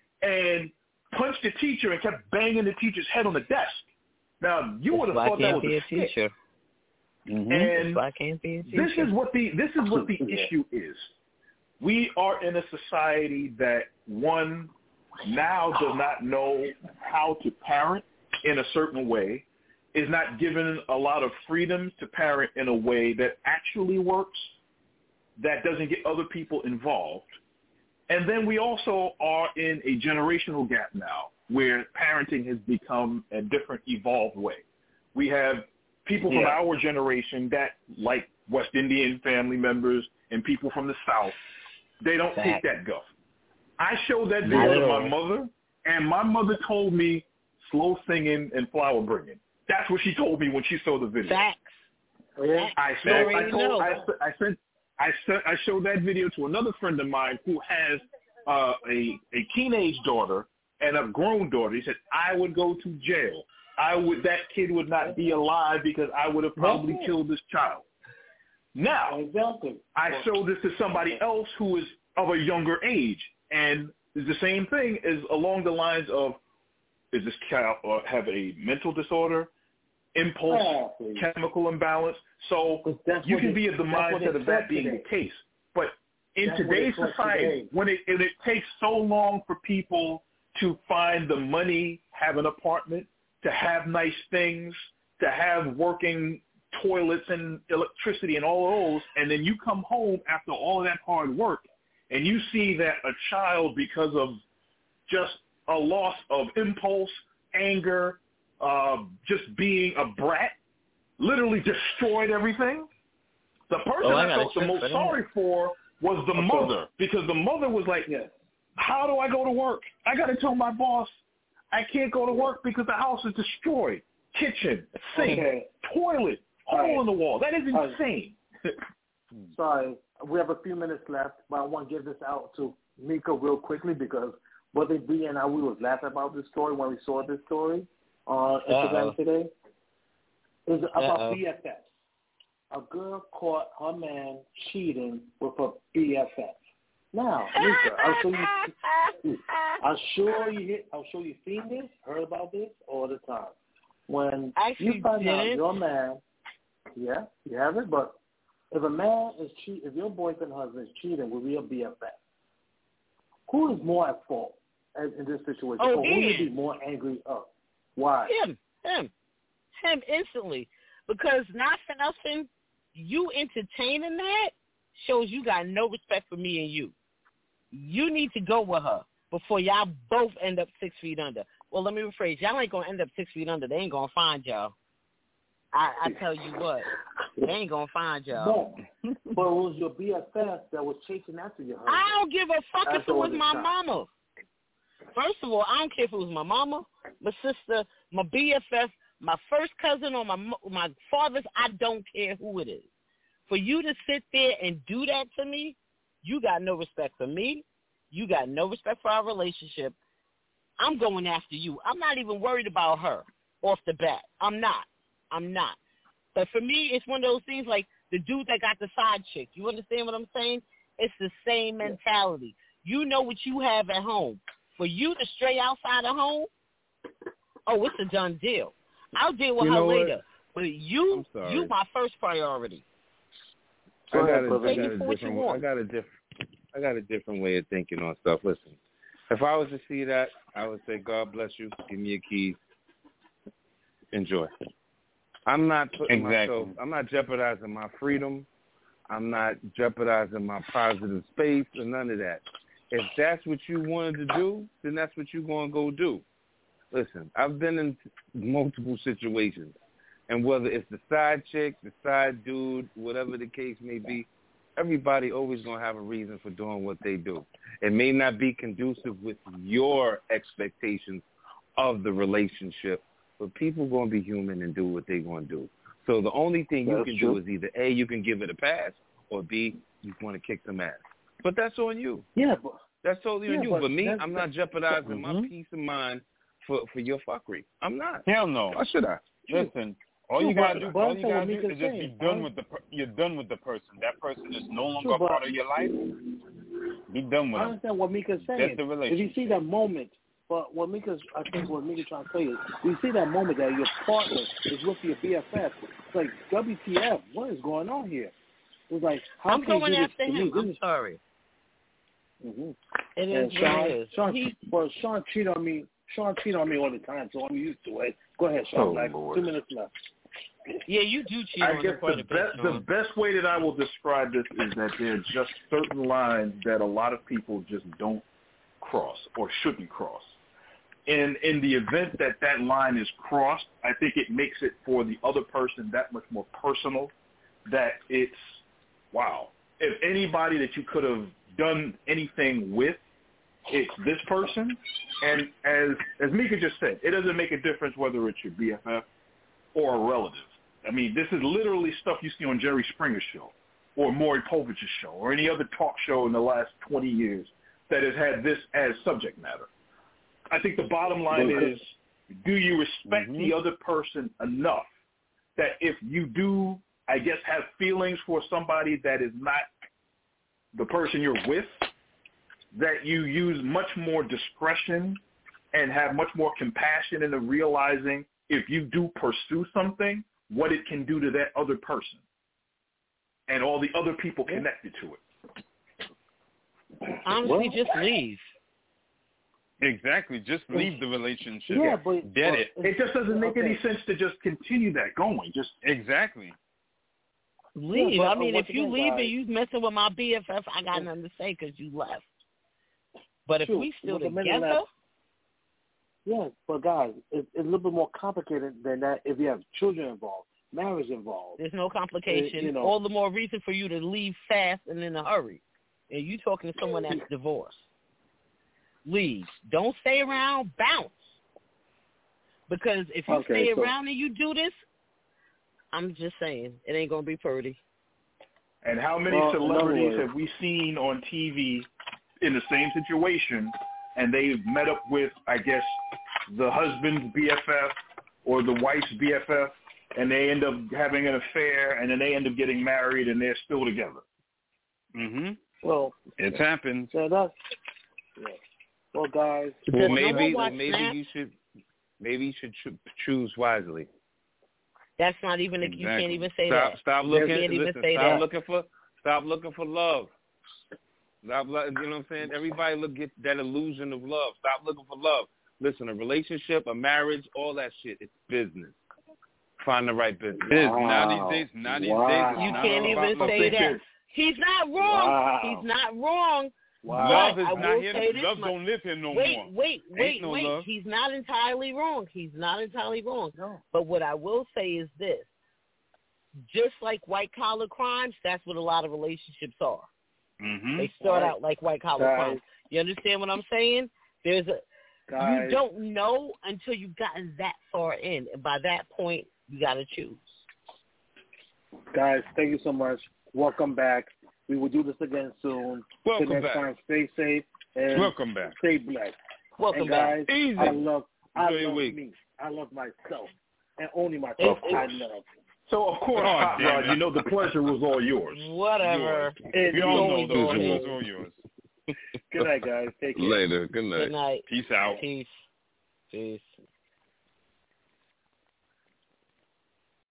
and punched the teacher and kept banging the teacher's head on the desk. Now, you would have Why thought that can't was be a a skit. teacher? Mm-hmm. And Why can't be a teacher? this is what the this is what the issue is. We are in a society that, one, now does not know how to parent in a certain way, is not given a lot of freedom to parent in a way that actually works, that doesn't get other people involved. And then we also are in a generational gap now where parenting has become a different, evolved way. We have people from Yeah. our generation that, like West Indian family members and people from the South, they don't Fact. take that guff. I showed that Not video at to all. my mother, and my mother told me slow singing and flower bringing. That's what she told me when she saw the video. Facts. Yeah. I You said, I already told, know. I, I sent, I sent, I showed that video to another friend of mine who has uh, a a teenage daughter and a grown daughter. He said, I would go to jail. I would, that kid would not be alive because I would have probably That's it. killed this child. Now, Exactly. I showed this to somebody else who is of a younger age, and it's the same thing as along the lines of, is this child uh, have a mental disorder, impulse, Oh, please. chemical imbalance? So 'Cause that's you what can it- be of the that's what mindset it of that said being today. the case. But in That's what today's it said society, today. when it, and it takes so long for people to find the money, have an apartment, to have nice things, to have working toilets and electricity and all those, and then you come home after all of that hard work, and you see that a child, because of just a loss of impulse, anger, uh, just being a brat, literally destroyed everything. The person Oh, I I, got felt a the trick most for that. sorry for was the Okay. mother, because the mother was like, Yeah. how do I go to work? I got to tell my boss I can't go to work because the house is destroyed. Kitchen, sink, Okay. toilet, hole All right. in the wall. That is All right. insane. Sorry, we have a few minutes left, but I want to give this out to Mika real quickly because Brother B and I, we was laughing about this story when we saw this story on Instagram Uh-oh. today. It's about Uh-oh. B F F. A girl caught her man cheating with her B F F. Now, Mika, I'm sure you, I'm sure you, hit, I'm sure you've seen this, heard about this all the time. When Actually you find out didn't. your man, yeah, you have it, but if a man is cheat, if your boyfriend husband is cheating with your B F F, who is more at fault in, in this situation? Oh, or who you him. be more angry of? Why? Him, him, him instantly. Because not for nothing, you entertaining that shows you got no respect for me and you. You need to go with her before y'all both end up six feet under. Well, let me rephrase. Y'all ain't going to end up six feet under. They ain't going to find y'all. I, I tell you what, they ain't going to find y'all. No, but it was your B F F that was chasing after your husband. I don't give a fuck That's if it was my time. mama. First of all, I don't care if it was my mama, my sister, my B F F, my first cousin, or my my father's. I don't care who it is. For you to sit there and do that to me, you got no respect for me. You got no respect for our relationship. I'm going after you. I'm not even worried about her off the bat. I'm not. I'm not. But for me, it's one of those things like the dude that got the side chick. You understand what I'm saying? It's the same mentality. You know what you have at home. For you to stray outside of home, oh, it's a done deal. I'll deal with you her know later. What? But you, you my first priority. I got, a, Take I, got it a for what you different, want. I got a different, I got a different way of thinking on stuff. Listen, if I was to see that, I would say, God bless you. Give me your keys. Enjoy. I'm not putting exactly. myself. I'm not jeopardizing my freedom. I'm not jeopardizing my positive space or none of that. If that's what you wanted to do, then that's what you're going to go do. Listen, I've been in multiple situations, and whether it's the side chick, the side dude, whatever the case may be, everybody always going to have a reason for doing what they do. It may not be conducive with your expectations of the relationship, but people going to be human and do what they're going to do. So the only thing you That's can true. do is either A, you can give it a pass, or B, you want to kick some ass. But that's on you. Yeah, but That's totally yeah, on you. But, but me, that's, I'm not jeopardizing mm-hmm. my peace of mind for, for your fuckery. I'm not. Hell no. Why should I? Listen, all True, you gotta but, do, but all you gotta do Mika's is just saying, be done right? with the. Per- you're done with the person. That person is no longer True, a part but, of your life. Be done with I them. understand what Mika's saying. That's the If relationship. you see that moment, but what Mika's, I think what Mika's trying to tell you is, you see that moment that your partner is with your B F F. It's like, W T F, what is going on here? It's like, how I'm can going you do after this to him. me? I'm This is, sorry. mm-hmm. It is And what Sean, it is. Sean, He, well, Sean cheat on me. Sean cheat on me all the time, so I'm used to it. Go ahead, Sean. Oh, like Lord. two minutes left. yeah, you do cheat I on guess her quite the a bit, best the Sean. best way that I will describe this is that there are just certain lines that a lot of people just don't cross or shouldn't cross. And in the event that that line is crossed, I think it makes it for the other person that much more personal. That it's wow. If anybody that you could have done anything with, it's this person. And as as Mika just said, it doesn't make a difference whether it's your B F F or a relative. I mean, this is literally stuff you see on Jerry Springer's show or Maury Povich's show or any other talk show in the last twenty years that has had this as subject matter. I think the bottom line is, do you respect mm-hmm. the other person enough that if you do, I guess, have feelings for somebody that is not the person you're with, that you use much more discretion and have much more compassion into realizing if you do pursue something, what it can do to that other person and all the other people connected to it. Honestly, Well, just leave. Exactly. Just leave the relationship. Yeah, but Get but, it. It just doesn't make okay. any sense to just continue that going. Just Exactly. Leave. Yeah, but, I mean, uh, if you once leave again, and you messing with my B F F, I got nothing to say because you left. But if True. we still With a minute together, left. Yeah, but guys, it's, it's a little bit more complicated than that if you have children involved, marriage involved. there's no complication. Uh, you know. All the more reason for you to leave fast and in a hurry. And you talking to someone that's divorced. Leave. Don't stay around. Bounce. Because if you Okay, stay so- around and you do this, I'm just saying, it ain't going to be pretty. And how many Well, in other celebrities words- have we seen on T V in the same situation, and they've met up with, I guess, the husband's B F F or the wife's B F F, and they end up having an affair, and then they end up getting married, and they're still together. Mhm. Well, It's happened. so that's yeah. Well, guys, Well, Does no maybe, one watch maybe Snap? you should, maybe you should cho- choose wisely. That's not even, a, you can't Exactly. even say Stop, that. stop You looking. can't even Listen, say stop that. looking for, stop looking for love. Stop, lo- you know what I'm saying? Everybody look get that illusion of love. Stop looking for love. Listen, a relationship, a marriage, all that shit, it's business. Find the right business. Biz, Wow. now these days, now these Wow. days, it's You not can't all even about say love. that. He's not wrong. Wow. He's not wrong. Wow. Love is I not will here. say this Love much. don't live here no wait, more. Wait, wait, Ain't no wait, love. He's not entirely wrong. He's not entirely wrong. No. But what I will say is this. Just like white-collar crimes, that's what a lot of relationships are. Mm-hmm. They start Right. out like white-collar Guys. crimes. You understand what I'm saying? There's a Guys. You don't know until you've gotten that far in. And by that point, you got to choose. Guys, thank you so much. Welcome back. We will do this again soon. Welcome Till next back. time, stay safe and Welcome back. stay blessed. Welcome and guys, back. Easy. I love, I Enjoy your love week. me. I love myself, and only myself. It- I it- love. So, of course, Oh, Hot damn Rod, it. you know the pleasure was all yours. Whatever. It's We all know always the yours. pleasure yours. was all yours. Good night, guys. Take care. Later. Good night. Good night. Peace out. Peace. Peace.